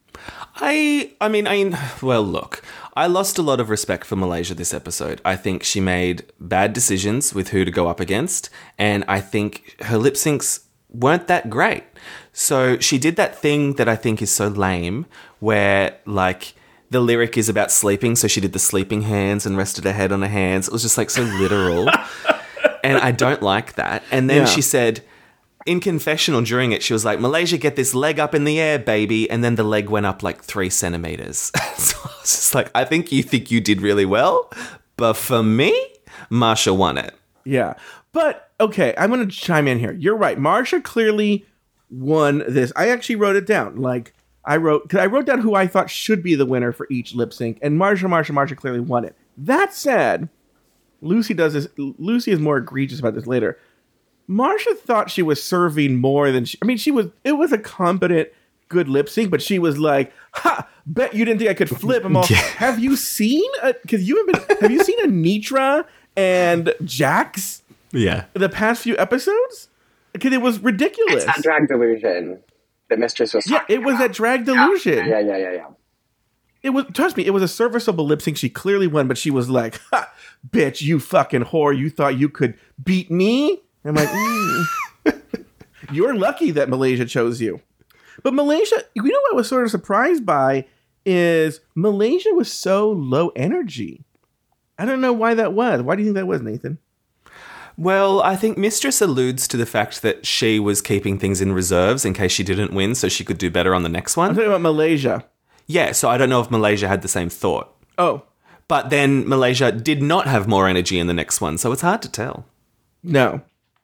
Well, look, I lost a lot of respect for Malaysia this episode. I think she made bad decisions with who to go up against, and I think her lip syncs weren't that great. So she did that thing that I think is so lame, where, like, the lyric is about sleeping, so she did the sleeping hands and rested her head on her hands. It was just, like, so literal, and I don't like that. And then she said, in confessional during it, she was like, Malaysia, get this leg up in the air, baby. And then the leg went up like 3 centimeters. So I was just like, I think you did really well. But for me, Marsha won it. Yeah. But, okay, I'm going to chime in here. You're right. Marsha clearly won this. I actually wrote it down. Like, I wrote down who I thought should be the winner for each lip sync. And Marsha clearly won it. That said, Lucy does this. Lucy is more egregious about this later. Marsha thought she was serving more than it was a competent, good lip sync, but she was like, ha, bet you didn't think I could flip them all. Have you seen, have you seen Anitra and Jax? Yeah. The past few episodes? Because it was ridiculous. It's that drag delusion that Mistress was talking it was about. that drag delusion. Yeah. It was, trust me, it was a serviceable lip sync. She clearly won, but she was like, ha, bitch, you fucking whore. You thought you could beat me? I'm like, you're lucky that Malaysia chose you. But Malaysia, you know what I was sort of surprised by is Malaysia was so low energy. I don't know why that was. Why do you think that was, Nathan? Well, I think Mistress alludes to the fact that she was keeping things in reserves in case she didn't win so she could do better on the next one. I'm talking about Malaysia. Yeah, so I don't know if Malaysia had the same thought. Oh. But then Malaysia did not have more energy in the next one, so it's hard to tell. No.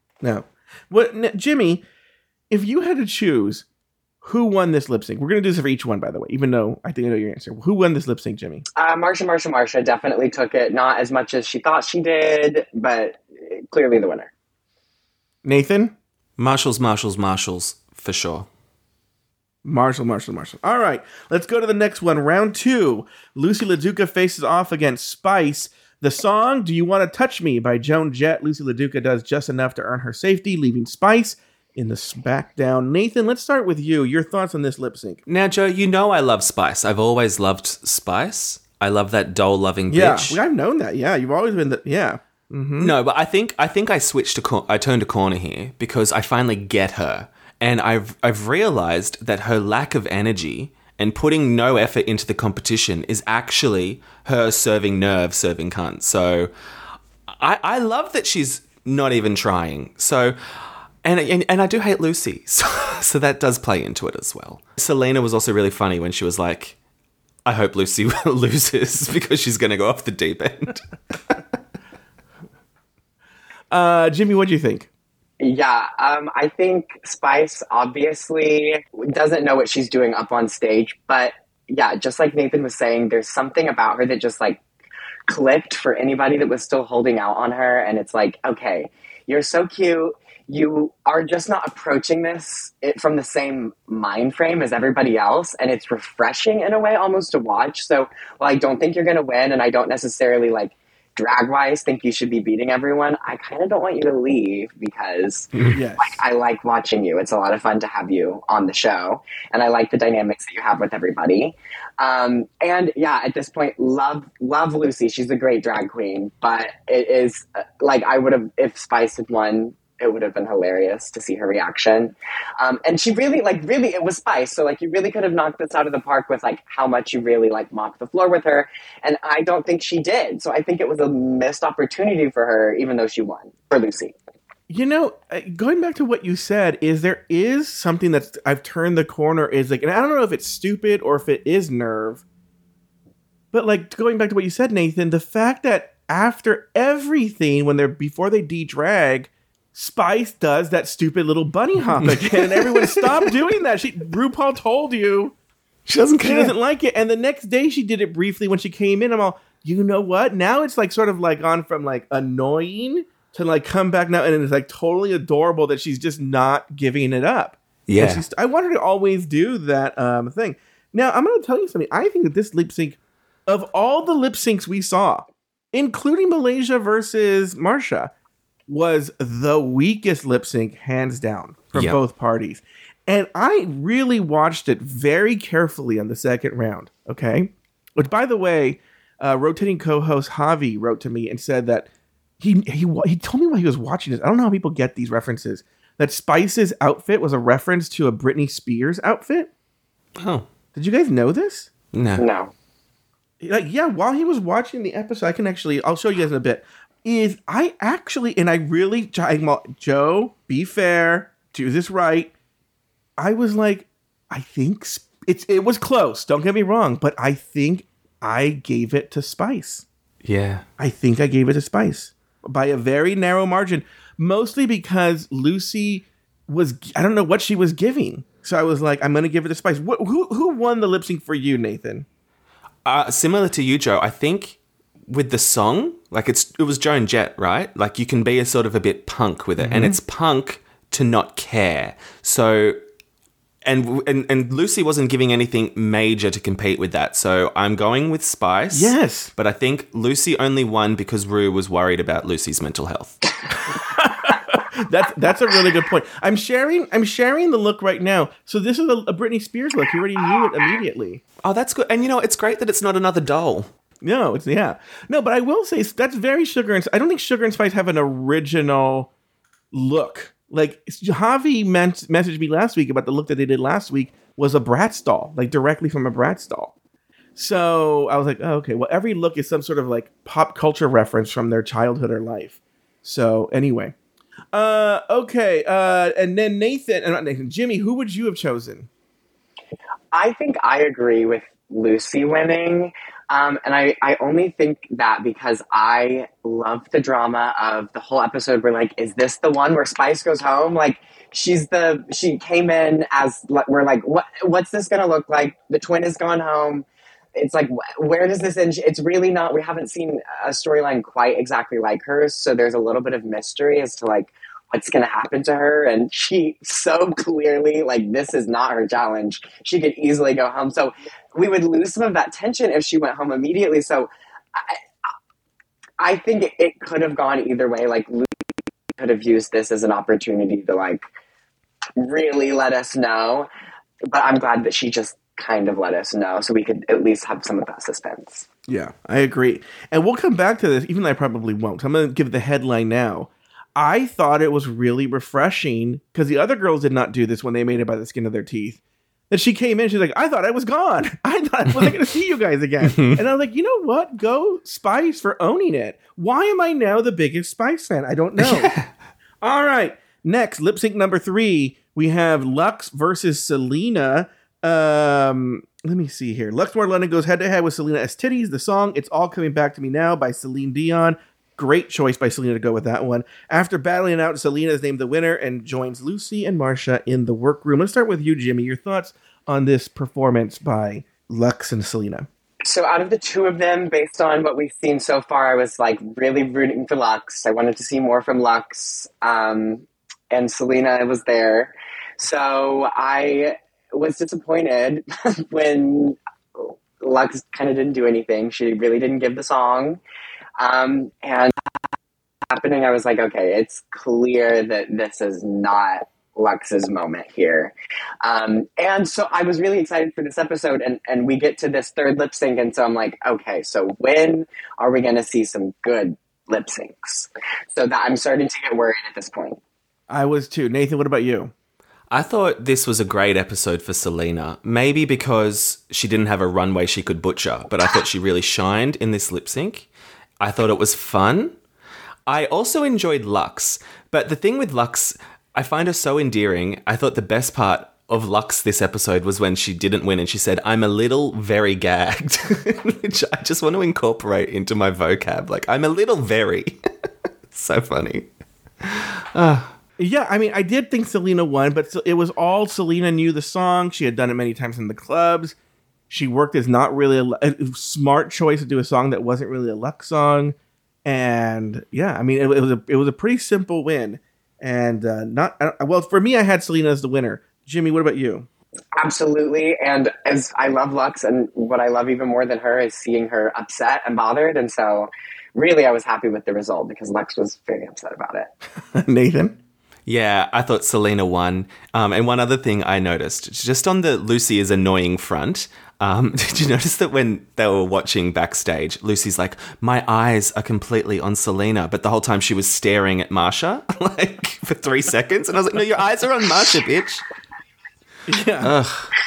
Jimmy, if you had to choose who won this lip sync, we're going to do this for each one, by the way, even though I think I know your answer. Who won this lip sync, Jimmy? Marsha definitely took it. Not as much as she thought she did, but clearly the winner. Nathan? Marshalls, for sure. Marshall. All right, let's go to the next one. Round 2. Lucy LaDuca faces off against Spice. The song, Do You Want to Touch Me by Joan Jett. Lucy LaDuca does just enough to earn her safety, leaving Spice in the SmackDown. Nathan, let's start with you. Your thoughts on this lip sync. Now, Joe, you know I love Spice. I've always loved Spice. I love that doll-loving bitch. Yeah, I've known that. Yeah, you've always been Mm-hmm. No, but I think I switched I turned a corner here because I finally get her. And I've realized that her lack of energy and putting no effort into the competition is actually her serving nerve, serving cunt. So I love that she's not even trying. So, and I do hate Lucy. So that does play into it as well. Selena was also really funny when she was like, I hope Lucy loses because she's going to go off the deep end. Jimmy, what do you think? Yeah, I think Spice obviously doesn't know what she's doing up on stage, but yeah, just like Nathan was saying, there's something about her that just like clicked for anybody that was still holding out on her. And it's like, okay, you're so cute. You are just not approaching this from the same mind frame as everybody else. And it's refreshing in a way almost to watch. So while I don't think you're going to win, and I don't necessarily like drag-wise think you should be beating everyone, I kind of don't want you to leave because yes. I like watching you. It's a lot of fun to have you on the show, and I like the dynamics that you have with everybody. And yeah, at this point, love Lucy. She's a great drag queen, but it is like I would have, if Spice had won, it would have been hilarious to see her reaction. And she really, it was Spice. So like, you really could have knocked this out of the park with like how much you really like mopped the floor with her. And I don't think she did. So I think it was a missed opportunity for her, even though she won, for Lucy. You know, going back to what you said, there is something that's, I've turned the corner is like, and I don't know if it's stupid or if it is nerve, but like going back to what you said, Nathan, the fact that after everything, before they de-drag, Spice does that stupid little bunny hop again, and everyone stopped doing that. RuPaul told you she doesn't care. She doesn't like it, and the next day she did it briefly when she came in. I'm all, you know what? Now it's like sort of like gone from like annoying to like come back now, and it's like totally adorable that she's just not giving it up. Yeah, I want her to always do that thing. Now I'm going to tell you something. I think that this lip sync, of all the lip syncs we saw, including Malaysia versus Marsha, was the weakest lip sync, hands down, from both parties. And I really watched it very carefully on the second round, okay? Which, by the way, rotating co-host Javi wrote to me and said that he told me while he was watching this, I don't know how people get these references, that Spice's outfit was a reference to a Britney Spears outfit. Oh. Did you guys know this? No. Like, yeah, while he was watching the episode, I'll show you guys in a bit. Joe, be fair, do this right. I was like, I think it was close. Don't get me wrong, but I think I gave it to Spice. Yeah. I think I gave it to Spice by a very narrow margin, mostly because Lucy I don't know what she was giving. So I was like, I'm going to give it to Spice. Who won the lip sync for you, Nathan? Similar to you, Joe, I think with the song, like it was Joan Jett, right? Like you can be a sort of a bit punk with it, and it's punk to not care. So, and Lucy wasn't giving anything major to compete with that. So I'm going with Spice. Yes, but I think Lucy only won because Rue was worried about Lucy's mental health. That's a really good point. I'm sharing the look right now. So this is a Britney Spears look. You already knew it immediately. Oh, that's good. And it's great that it's not another doll. No, No, but I will say that's very Sugar and Spice. I don't think Sugar and Spice have an original look. Like Javi messaged me last week about the look that they did last week was a Bratz doll, like directly from a Bratz doll. So I was like, oh, okay, well, every look is some sort of like pop culture reference from their childhood or life. So anyway, okay. And then Jimmy, who would you have chosen? I think I agree with Lucy winning. And I only think that because I love the drama of the whole episode. We're like, is this the one where Spice goes home? Like, she came in as, we're like, what's this going to look like? The twin has gone home. It's like, where does this end? It's really not, we haven't seen a storyline quite exactly like hers. So there's a little bit of mystery as to like, what's going to happen to her. And she so clearly, like, this is not her challenge. She could easily go home. So we would lose some of that tension if she went home immediately. So I think it could have gone either way. Like, Lucy could have used this as an opportunity to, like, really let us know. But I'm glad that she just kind of let us know so we could at least have some of that suspense. Yeah, I agree. And we'll come back to this, even though I probably won't. I'm going to give the headline now. I thought it was really refreshing because the other girls did not do this when they made it by the skin of their teeth. That she came in, she's like, I thought I was gone. I thought I wasn't going to see you guys again. And I was like, you know what? Go Spice for owning it. Why am I now the biggest Spice fan? I don't know. All right. Next, lip sync number 3. We have Lux versus Selena. Let me see here. Luxmore London goes head to head with Selena as Titties. The song It's All Coming Back to Me Now by Celine Dion. Great choice by Selena to go with that one. After battling it out, Selena is named the winner and joins Lucy and Marcia in the workroom. Let's start with you, Jimmy. Your thoughts on this performance by Lux and Selena? So out of the two of them, based on what we've seen so far, I was like really rooting for Lux. I wanted to see more from Lux. And Selena was there. So I was disappointed when Lux kind of didn't do anything. She really didn't give the song. And happening, I was like, okay, it's clear that this is not Lux's moment here. And so I was really excited for this episode, and we get to this third lip sync, and so I'm like, okay, so when are we going to see some good lip syncs? So that I'm starting to get worried at this point. I was too. Nathan, what about you? I thought this was a great episode for Selena, maybe because she didn't have a runway she could butcher, but I thought she really shined in this lip sync. I thought it was fun. I also enjoyed Lux, but the thing with Lux, I find her so endearing. I thought the best part of Lux this episode was when she didn't win and she said, I'm a little very gagged, which I just want to incorporate into my vocab. Like, I'm a little very. So funny. Yeah, I mean, I did think Selena won, but it was all Selena knew the song. She had done it many times in the clubs. She worked as not really a smart choice to do a song that wasn't really a Lux song. And yeah, I mean, it was a pretty simple win. And well, for me, I had Selena as the winner. Jimmy, what about you? Absolutely. And as I love Lux, and what I love even more than her is seeing her upset and bothered. And so really, I was happy with the result because Lux was very upset about it. Nathan? Yeah, I thought Selena won. And one other thing I noticed, just on the Lucy is annoying front, did you notice that when they were watching backstage, Lucy's like, my eyes are completely on Selena, but the whole time she was staring at Marcia, like, for 3 seconds. And I was like, no, your eyes are on Marcia, bitch. Yeah.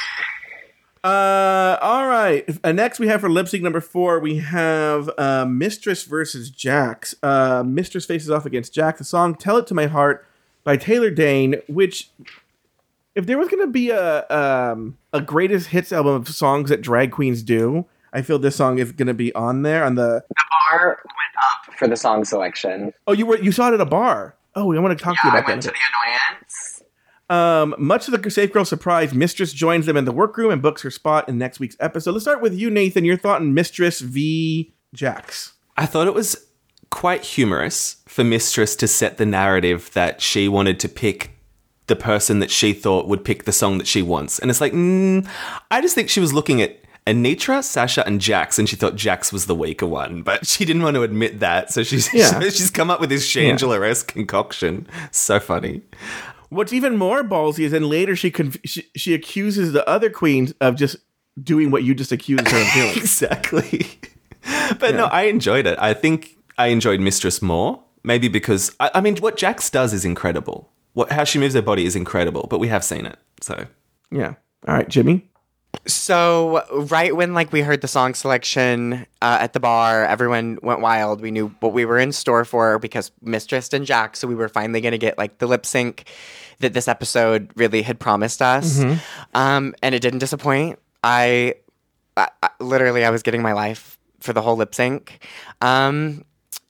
All right. Next we have for lip sync number 4, we have Mistress versus Jax. Mistress faces off against Jax. The song Tell It to My Heart by Taylor Dane, which, if there was going to be a greatest hits album of songs that drag queens do, I feel this song is going to be on there. On the bar went up for the song selection. Oh, you saw it at a bar. Oh, I want to talk to you about that. I went to the Annoyance. Much to the Safe Girl surprise, Mistress joins them in the workroom and books her spot in next week's episode. Let's start with you, Nathan. Your thought on Mistress v. Jax. I thought it was quite humorous for Mistress to set the narrative that she wanted to pick the person that she thought would pick the song that she wants. And it's like, I just think she was looking at Anitra, Sasha, and Jax, and she thought Jax was the weaker one, but she didn't want to admit that. So she's come up with this Shangela-esque concoction. So funny. What's even more ballsy is then later she accuses the other queens of just doing what you just accused her of doing. Exactly. But no, I enjoyed it. I think I enjoyed Mistress more, maybe because, I mean, what Jax does is incredible. How she moves her body is incredible, but we have seen it, so. Yeah. All right, Jimmy? So right when we heard the song selection at the bar, everyone went wild. We knew what we were in store for because Mistress and Jax, so we were finally going to get the lip sync that this episode really had promised us. Mm-hmm. And it didn't disappoint. I literally, I was getting my life for the whole lip sync. And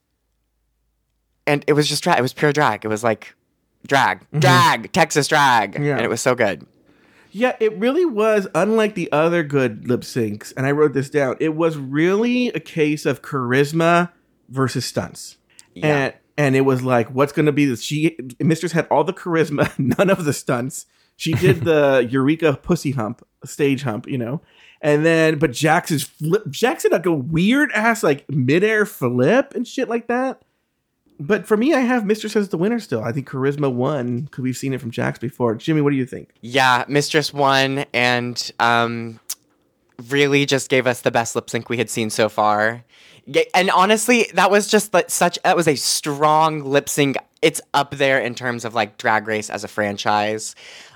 it was just drag. It was pure drag. It was drag, Texas drag. Yeah. And it was so good. Yeah, it really was, unlike the other good lip syncs, and I wrote this down, it was really a case of charisma versus stunts. Yeah. And it was like, what's going to be this? Mistress had all the charisma, none of the stunts. She did the Eureka pussy hump, stage hump, but Jax did like a weird ass, midair flip and shit like that. But for me, I have Mistress as the winner still. I think charisma won because we've seen it from Jax before. Jimmy, what do you think? Yeah, Mistress won and really just gave us the best lip sync we had seen so far. And honestly, that was just that was a strong lip sync. it's up there in terms of like Drag Race as a franchise.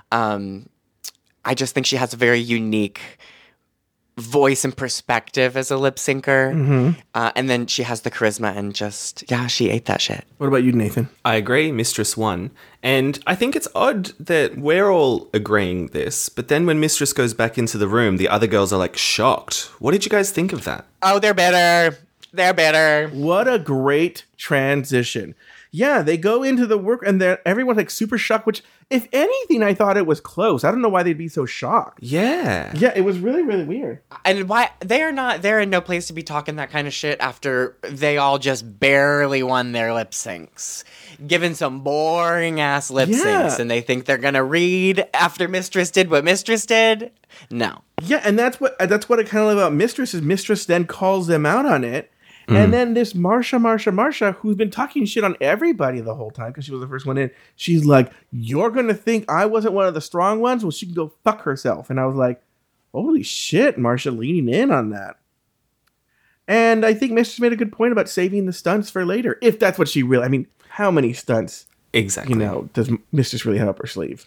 I just think she has a very unique voice and perspective as a lip syncer. And then she has the charisma and just, she ate that shit. What about you, Nathan? I agree, Mistress won. And I think it's odd that we're all agreeing this, but then when Mistress goes back into the room, the other girls are like shocked. What did you guys think of that? Oh, they're better. They're better. What a great transition. Yeah, they go into the work and everyone's like super shocked, which if anything, I thought it was close. I don't know why they'd be so shocked. Yeah. Yeah, it was really, really weird. And why they're in no place to be talking that kind of shit after they all just barely won their lip syncs. Given some boring ass lip syncs, and they think they're gonna read after Mistress did what Mistress did. No. Yeah, and that's what I kind of love about Mistress is Mistress then calls them out on it. And then this Marsha, who's been talking shit on everybody the whole time because she was the first one in, she's like, you're going to think I wasn't one of the strong ones? Well, she can go fuck herself. And I was like, holy shit, Marsha leaning in on that. And I think Mistress made a good point about saving the stunts for later. If that's what she really, I mean, how many stunts, exactly, does Mistress really have up her sleeve?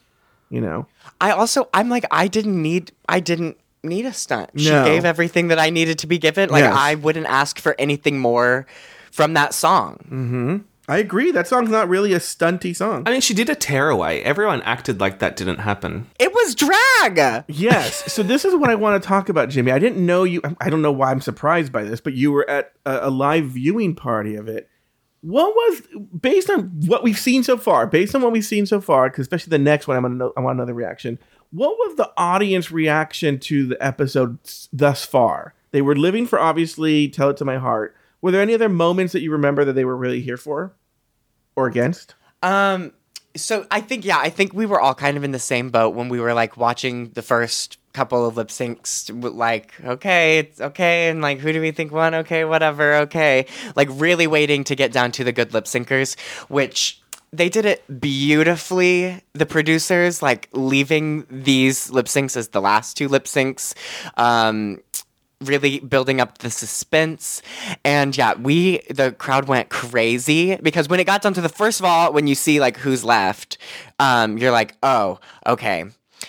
I didn't need a stunt. She gave everything that I needed to be given. I wouldn't ask for anything more from that song. I agree. That song's not really a stunty song. I mean, she did a tearaway. Everyone acted like that didn't happen. It was drag. Yes. So this is what I want to talk about, Jimmy. I didn't know you. I don't know why I'm surprised by this, but you were at a live viewing party of it. What was, based on what we've seen so far, because especially the next one, I want another reaction. What was the audience reaction to the episode thus far? They were living for, obviously, Tell It to My Heart. Were there any other moments that you remember that they were really here for or against? So I think we were all kind of in the same boat when we were like watching the first couple of lip syncs, like, okay, it's okay, and like, who do we think won? Okay, whatever, okay. Like really waiting to get down to the good lip syncers, which they did it beautifully. The producers, like, leaving these lip syncs as the last two lip syncs, really building up the suspense. And the crowd went crazy because when it got down to first of all, when you see like who's left, you're like, oh, okay.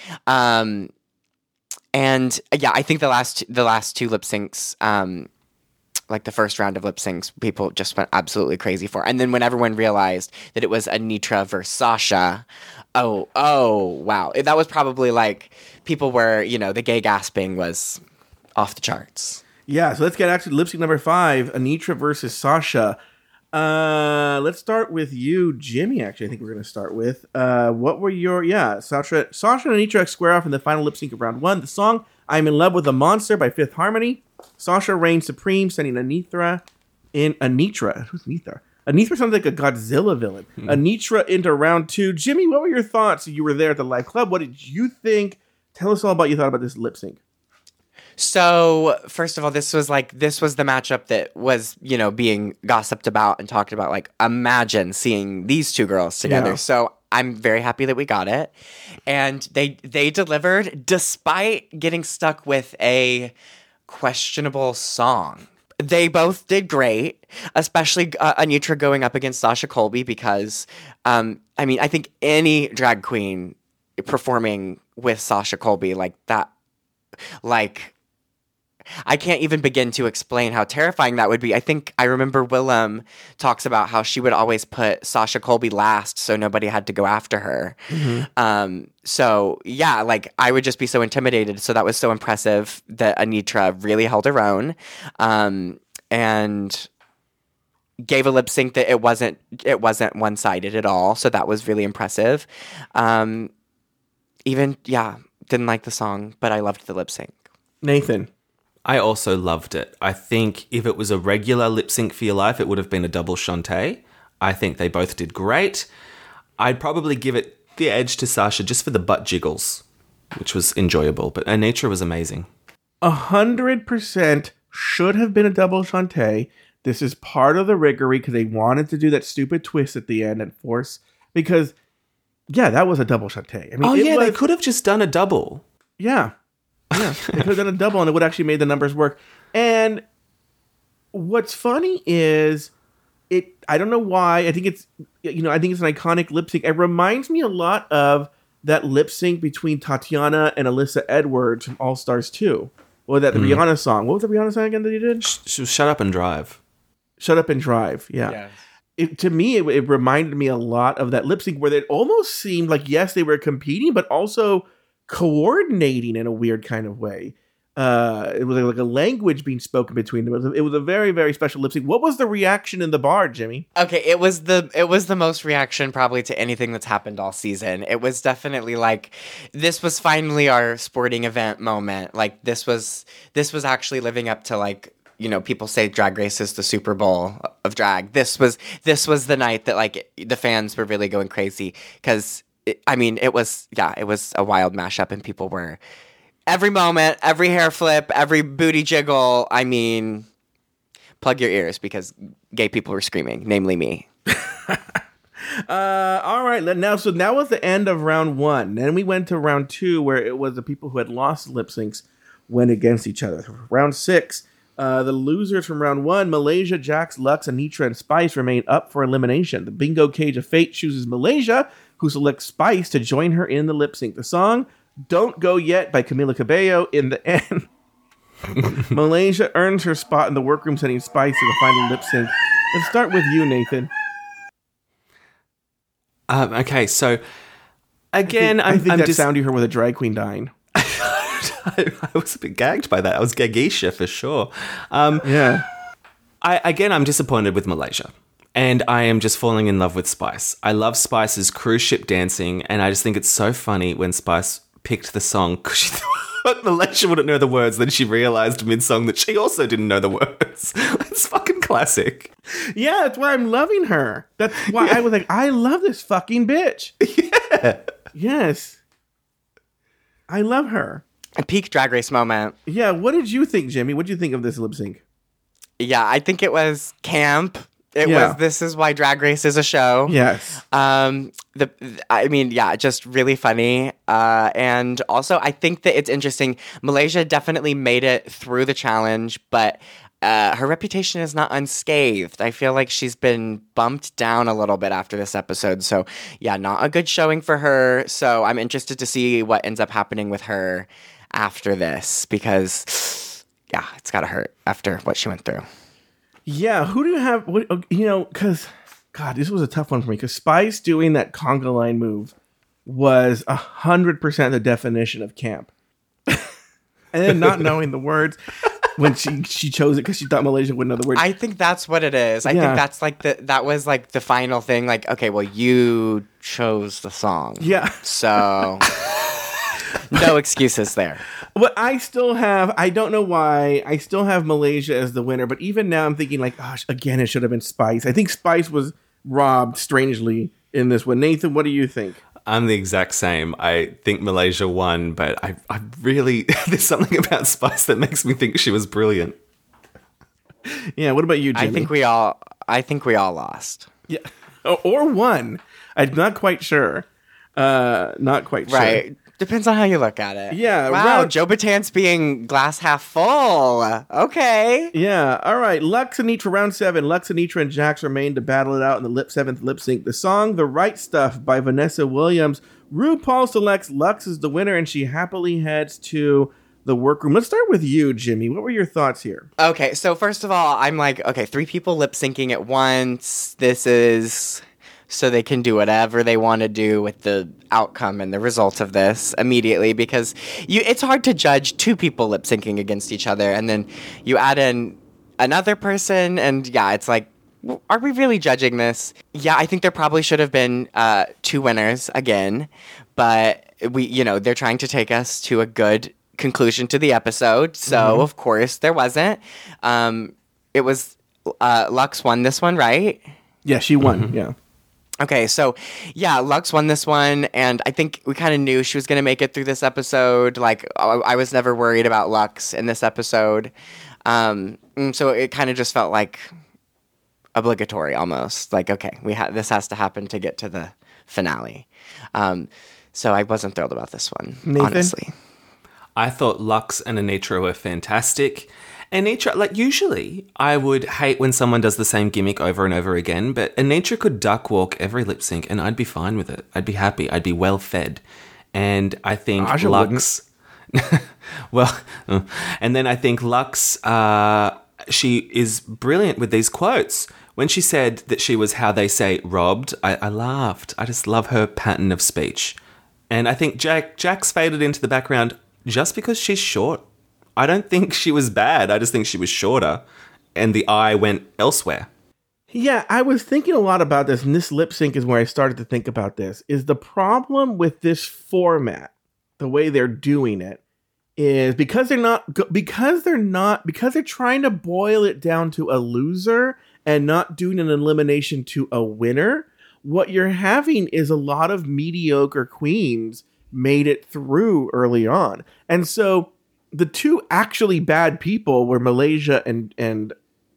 And I think the last two lip syncs, like the first round of lip syncs, people just went absolutely crazy for. And then when everyone realized that it was Anitra versus Sasha, oh, wow. That was probably like, people were, the gay gasping was off the charts. Yeah, so let's get actually lip sync number 5, Anitra versus Sasha. Let's start with you, Jimmy, actually, I think we're going to start with. What were your, Sasha and Anitra square off in the final lip sync of round 1. The song, I'm in Love with a Monster by Fifth Harmony. Sasha reigns supreme, sending Anitra. Who's Anitra? Anitra sounds like a Godzilla villain. Anitra into round 2. Jimmy, what were your thoughts? You were there at the live club. What did you think? Tell us all about you thought about this lip sync. So, first of all, this was the matchup that was, being gossiped about and talked about. Like, imagine seeing these two girls together. Yeah. So, I'm very happy that we got it. And they delivered despite getting stuck with a questionable song. They both did great, especially Anitra going up against Sasha Colby because, I think any drag queen performing with Sasha Colby like that, like, I can't even begin to explain how terrifying that would be. I remember Willem talks about how she would always put Sasha Colby last so nobody had to go after her. I would just be so intimidated. So that was so impressive that Anitra really held her own and gave a lip sync that it wasn't one-sided at all. So that was really impressive. Didn't like the song, but I loved the lip sync. Nathan. I also loved it. I think if it was a regular lip sync for your life, it would have been a double Shantae. I think they both did great. I'd probably give it the edge to Sasha just for the butt jiggles, which was enjoyable. But Anitra was amazing. 100% should have been a double Shantae. This is part of the riggery because they wanted to do that stupid twist at the end and force. Because, that was a double Shantae. They could have just done a double. Yeah. Yeah, they could have done a double and it would actually made the numbers work. And what's funny is I don't know why. I think it's an iconic lip sync. It reminds me a lot of that lip sync between Tatiana and Alyssa Edwards from All Stars 2. Or that the Rihanna song. What was the Rihanna song again that he did? Shut Up and Drive. Shut Up and Drive, yeah. Yes. To me, it reminded me a lot of that lip sync where it almost seemed like, yes, they were competing, but also coordinating in a weird kind of way. It was like a language being spoken between them. It was a very, very special lip sync. What was the reaction in the bar, Jimmy? Okay, it was the most reaction probably to anything that's happened all season. It was definitely like, this was finally our sporting event moment. Like this was actually living up to, like, you know, people say Drag Race is the Super Bowl of drag. This was the night that, like, the fans were really going crazy because it was a wild mashup and people were. Every moment, every hair flip, every booty jiggle, plug your ears because gay people were screaming, namely me. All right. So that was the end of round 1. Then we went to round 2 where it was the people who had lost lip syncs went against each other. Round 6, the losers from round 1, Malaysia, Jax, Lux, Anitra, and Spice remain up for elimination. The bingo cage of fate chooses Malaysia, who selects Spice to join her in the lip sync. The song Don't Go Yet by Camila Cabello. In the end, Malaysia earns her spot in the workroom, sending Spice to the final lip sync. Let's start with you, Nathan. Okay, so again, I think that sound you heard with a drag queen dying. I was a bit gagged by that. I was gaggisha for sure. Yeah. I'm disappointed with Malaysia. And I am just falling in love with Spice. I love Spice's cruise ship dancing, and I just think it's so funny when Spice picked the song because she thought Malaysia wouldn't know the words. Then she realized mid-song that she also didn't know the words. It's fucking classic. Yeah, that's why I'm loving her. That's why I was like, I love this fucking bitch. Yeah. Yes. I love her. A peak Drag Race moment. Yeah, what did you think, Jimmy? What did you think of this lip sync? Yeah, I think it was camp. This is why Drag Race is a show. Yes. Just really funny. And also, I think that it's interesting. Malaysia definitely made it through the challenge, but her reputation is not unscathed. I feel like she's been bumped down a little bit after this episode. So, yeah, not a good showing for her. So I'm interested to see what ends up happening with her after this because, yeah, it's got to hurt after what she went through. Yeah, who do you have? Because, God, this was a tough one for me. Because Spice doing that conga line move was 100% the definition of camp. And then not knowing the words when she chose it because she thought Malaysia wouldn't know the words. I think that's what it is. I think that's like that was like the final thing. Like, okay, well, you chose the song. Yeah. So no excuses there. But I don't know why, I still have Malaysia as the winner. But even now I'm thinking like, gosh, again, it should have been Spice. I think Spice was robbed strangely in this one. Nathan, what do you think? I'm the exact same. I think Malaysia won, but I really, there's something about Spice that makes me think she was brilliant. Yeah, what about you, Jimmy? I think we all lost. Yeah, or won. I'm not quite sure. Right. Depends on how you look at it. Yeah. Wow, Joe Batan's being glass half full. Okay. Yeah. All right. Lux Anitra, round 7. Lux Anitra and Jax remain to battle it out in the 7th lip sync. The song The Right Stuff by Vanessa Williams. RuPaul selects Lux as the winner, and she happily heads to the workroom. Let's start with you, Jimmy. What were your thoughts here? Okay. So first of all, I'm like, okay, 3 people lip syncing at once. This is so they can do whatever they want to do with the outcome and the result of this immediately because it's hard to judge 2 people lip syncing against each other and then you add in another person and yeah, it's like, are we really judging this? Yeah, I think there probably should have been 2 winners again, but they're trying to take us to a good conclusion to the episode, so of course there wasn't. It was Lux won this one, right? Yeah, she won. Yeah. Okay, so yeah, Lux won this one, and I think we kind of knew she was going to make it through this episode. Like, I was never worried about Lux in this episode. So it kind of just felt like obligatory almost. Like, okay, this has to happen to get to the finale. So I wasn't thrilled about this one, Nathan? honestly. I thought Lux and Anitra were fantastic. Anitra, like usually I would hate when someone does the same gimmick over and over again, but Anitra could duck walk every lip sync and I'd be fine with it. I'd be happy. I'd be well fed. And I think Aja Lux... well, and then I think Lux, she is brilliant with these quotes. When she said that she was how they say robbed, I laughed. I just love her pattern of speech. And I think Jax faded into the background just because she's short. I don't think she was bad. I just think she was shorter and the eye went elsewhere. Yeah, I was thinking a lot about this, and this lip sync is where I started to think about this. Is the problem with this format, the way they're doing it, is because they're trying to boil it down to a loser and not doing an elimination to a winner. What you're having is a lot of mediocre queens made it through early on. And so the two actually bad people were Malaysia and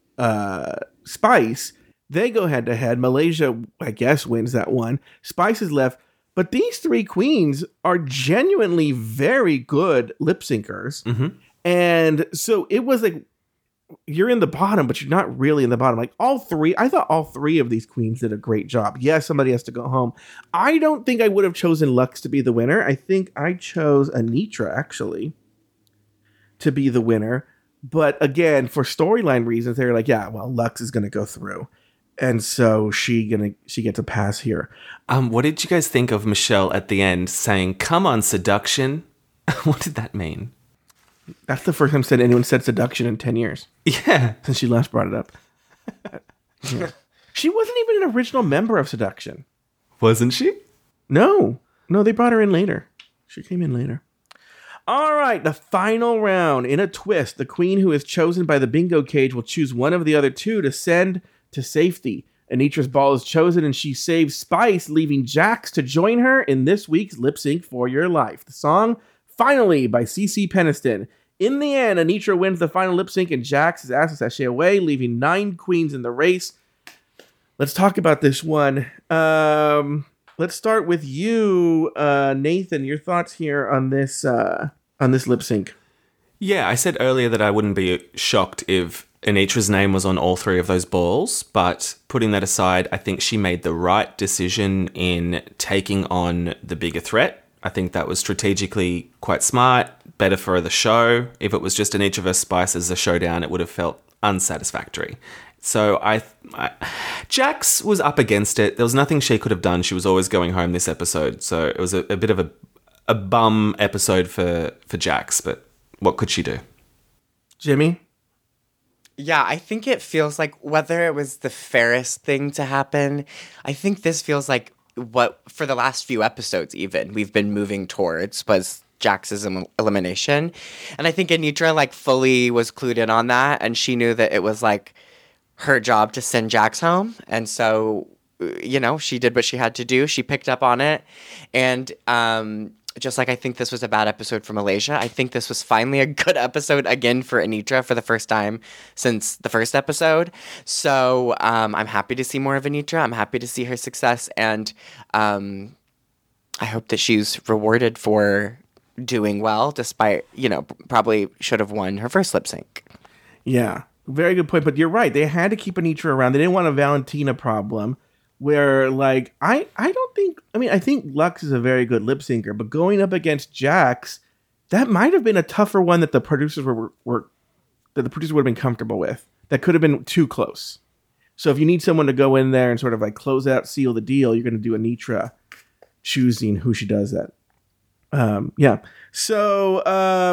Spice. They go head to head. Malaysia, I guess, wins that one. Spice is left. But these three queens are genuinely very good lip syncers. Mm-hmm. And so it was like, you're in the bottom, but you're not really in the bottom. Like I thought all three of these queens did a great job. Yes, somebody has to go home. I don't think I would have chosen Lux to be the winner. I think I chose Anitra, actually, to be the winner. But again, for storyline reasons, they're like, yeah, well, Lux is going to go through. And so she gets a pass here. What did you guys think of Michelle at the end saying, "Come on, seduction"? What did that mean? That's the first time anyone said seduction in 10 years. Yeah. Since she last brought it up. Yeah. She wasn't even an original member of Seduction. Wasn't she? No, they brought her in later. She came in later. All right, the final round. In a twist, the queen who is chosen by the bingo cage will choose one of the other two to send to safety. Anitra's ball is chosen and she saves Spice, leaving Jax to join her in this week's Lip Sync for Your Life. The song, Finally, by CeCe Peniston. In the end, Anitra wins the final lip sync and Jax is asked to sashay away, leaving 9 queens in the race. Let's talk about this one. Let's start with you, Nathan. Your thoughts here on this lip sync? Yeah, I said earlier that I wouldn't be shocked if Anitra's name was on all 3 of those balls, but putting that aside, I think she made the right decision in taking on the bigger threat. I think that was strategically quite smart, better for the show. If it was just Anitra vs. Spice as a showdown, it would have felt unsatisfactory. So Jax was up against it. There was nothing she could have done. She was always going home this episode. So it was a bit of a bum episode for Jax, but what could she do? Jimmy? Yeah, I think it feels like whether it was the fairest thing to happen, I think this feels like what, for the last few episodes even, we've been moving towards was Jax's elimination. And I think Anitra fully was clued in on that, and she knew that it was her job to send Jax home. And so, she did what she had to do. She picked up on it. And just like I think this was a bad episode for Malaysia, I think this was finally a good episode again for Anitra for the first time since the first episode. So I'm happy to see more of Anitra. I'm happy to see her success. And I hope that she's rewarded for doing well, despite, probably should have won her first lip sync. Yeah, very good point. But you're right. They had to keep Anitra around. They didn't want a Valentina problem where, I think Lux is a very good lip syncer, but going up against Jax, that might have been a tougher one that the producers would have been comfortable with. That could have been too close. So if you need someone to go in there and sort of close out, seal the deal, you're going to do Anitra choosing who she does that. Yeah. So,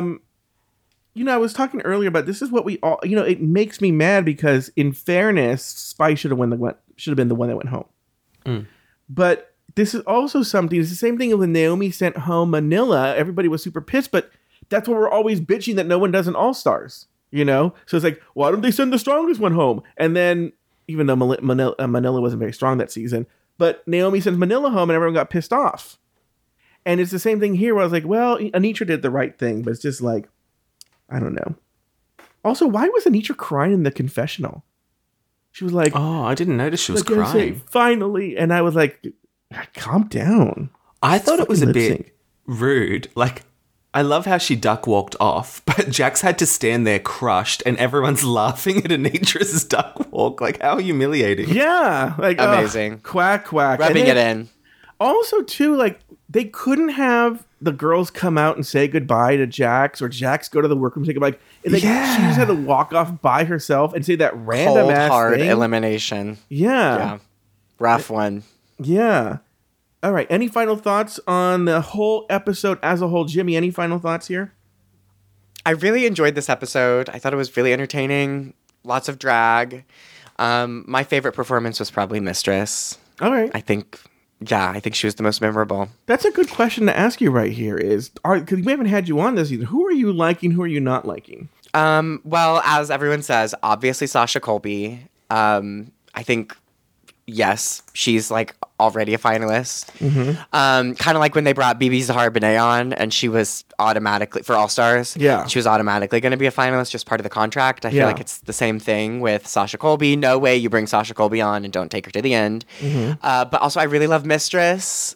I was talking earlier about this is what we all, it makes me mad because in fairness, Spice should have been the one that went home. Mm. But this is also something, it's the same thing when Naomi sent home Manila. Everybody was super pissed, but that's what we're always bitching that no one does in All-Stars, So it's why don't they send the strongest one home? And then, even though Manila wasn't very strong that season, but Naomi sends Manila home and everyone got pissed off. And it's the same thing here where I was well, Anitra did the right thing, but it's just I don't know. Also, why was Anitra crying in the confessional? She was oh, I didn't notice she was crying. Finally. And I was calm down. I thought it was a bit rude. I love how she duck walked off, but Jax had to stand there crushed and everyone's laughing at Anitra's duck walk. Like, how humiliating. Yeah. Like, amazing. Quack, quack. Rubbing it in. Also, too, like, they couldn't have the girls come out and say goodbye to Jax, or Jax go to the workroom and say goodbye. She just had to walk off by herself and say that random ass hard thing. Elimination. Yeah. Rough one. Yeah. All right. Any final thoughts on the whole episode as a whole? Jimmy, any final thoughts here? I really enjoyed this episode. I thought it was really entertaining. Lots of drag. My favorite performance was probably Mistress. All right. I think she was the most memorable. That's a good question to ask you right here because we haven't had you on this season. Who are you liking? Who are you not liking? Well, as everyone says, obviously Sasha Colby. I think, yes, she's like already a finalist. Mm-hmm. Kind of like when they brought BB Zahara Benet on and she was automatically, for All Stars, she was automatically going to be a finalist, just part of the contract. I feel like it's the same thing with Sasha Colby. No way you bring Sasha Colby on and don't take her to the end. Mm-hmm. But also I really love Mistress.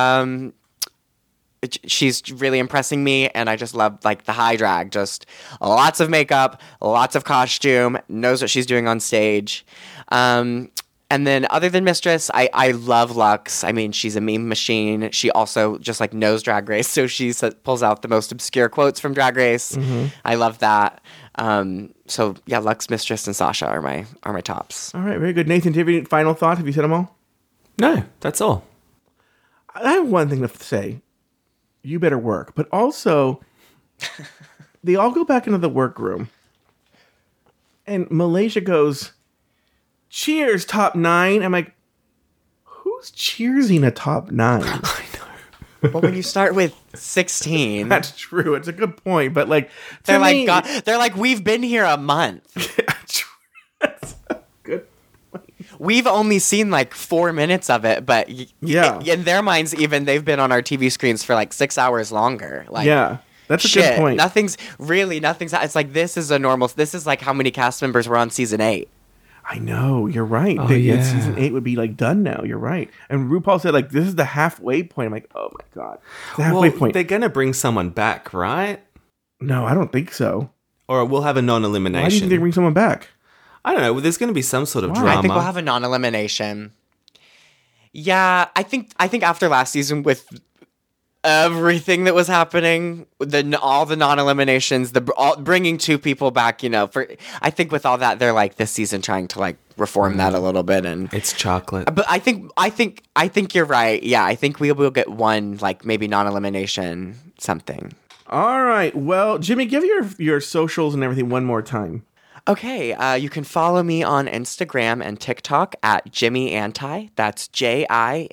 She's really impressing me, and I just love like the high drag, just lots of makeup, lots of costume, knows what she's doing on stage. And then other than Mistress, I love Luxx. I mean, she's a meme machine. She also just like knows Drag Race, so she pulls out the most obscure quotes from Drag Race. Mm-hmm. I love that. So yeah, Luxx, Mistress, and Sasha are my tops. All right, very good. Nathan, do you have any final thoughts? Have you said them all? No, that's all. I have one thing to say. You better work. But also, they all go back into the workroom. And Malaysia goes, cheers, top 9. I'm like, who's cheersing a top 9? I know. Well, when you start with 16. That's true. It's a good point. But like, they're like, we've been here a month. That's a good point. We've only seen like 4 minutes of it, but in their minds, even they've been on our TV screens for like 6 hours longer. Like, that's a good point. Nothing's. It's like this is like how many cast members were on season 8. I know, you're right. Oh, Season 8 would be like done now. You're right. And RuPaul said like this is the halfway point. I'm like, oh my god, the halfway point. They're gonna bring someone back, right? No, I don't think so. Or we'll have a non-elimination. Why do you think they bring someone back? I don't know. Well, there's going to be some sort of drama. I think we'll have a non-elimination. Yeah, I think after last season with everything that was happening, all the non-eliminations, bringing 2 people back, I think with all that, they're like this season trying to like reform that a little bit, and it's chocolate. But I think you're right. Yeah, I think we will get one like maybe non-elimination something. All right. Well, Jimmy, give your socials and everything one more time. Okay, you can follow me on Instagram and TikTok at Jimmy Anti. That's JIMMYANTI,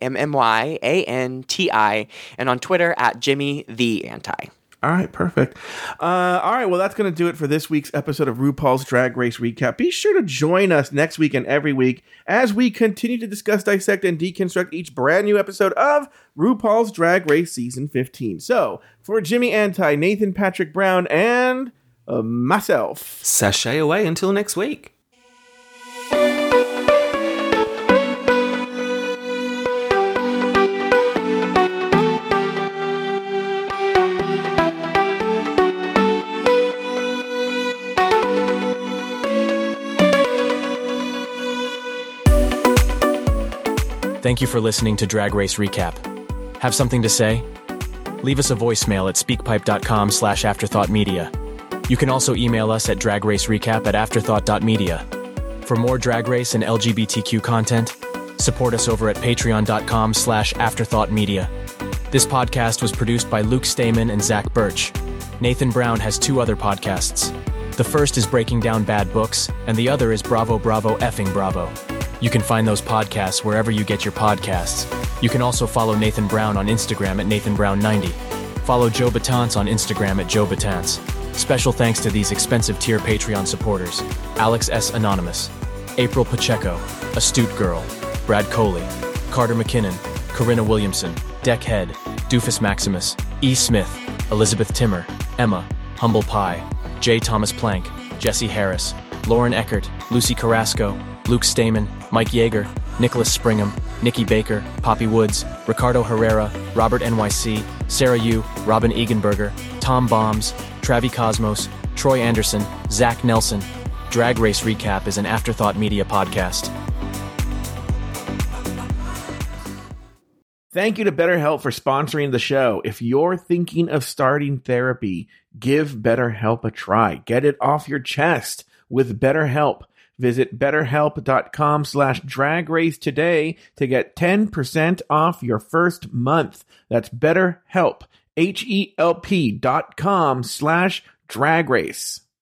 and on Twitter at Jimmy the Anti. All right, perfect. All right, well, that's going to do it for this week's episode of RuPaul's Drag Race Recap. Be sure to join us next week and every week as we continue to discuss, dissect, and deconstruct each brand new episode of RuPaul's Drag Race Season 15. So, for Jimmy Anti, Nathan Patrick Brown, and myself, sashay away until next week. Thank you for listening to Drag Race Recap. Have something to say? Leave us a voicemail at speakpipe.com/afterthoughtmedia. You can also email us at dragracerecap@afterthought.media. For more Drag Race and LGBTQ content, support us over at patreon.com/afterthoughtmedia. This podcast was produced by Luke Stamen and Zach Birch. Nathan Brown has 2 other podcasts. The first is Breaking Down Bad Books, and the other is Bravo Bravo Effing Bravo. You can find those podcasts wherever you get your podcasts. You can also follow Nathan Brown on Instagram at NathanBrown90. Follow Joe Batance on Instagram at Joe Batance. Special thanks to these expensive tier Patreon supporters: Alex S. Anonymous, April Pacheco, Astute Girl, Brad Coley, Carter McKinnon, Corinna Williamson, Deckhead, Doofus Maximus, E. Smith, Elizabeth Timmer, Emma, Humble Pie, J. Thomas Plank, Jesse Harris, Lauren Eckert, Lucy Carrasco, Luke Stamen, Mike Yeager, Nicholas Springham, Nikki Baker, Poppy Woods, Ricardo Herrera, Robert NYC, Sarah Yu, Robin Eganberger, Tom Bombs, Travi Cosmos, Troy Anderson, Zach Nelson. Drag Race Recap is an Afterthought Media podcast. Thank you to BetterHelp for sponsoring the show. If you're thinking of starting therapy, give BetterHelp a try. Get it off your chest with BetterHelp. Visit BetterHelp.com/dragrace today to get 10% off your first month. That's BetterHelp, HELP.com/dragrace.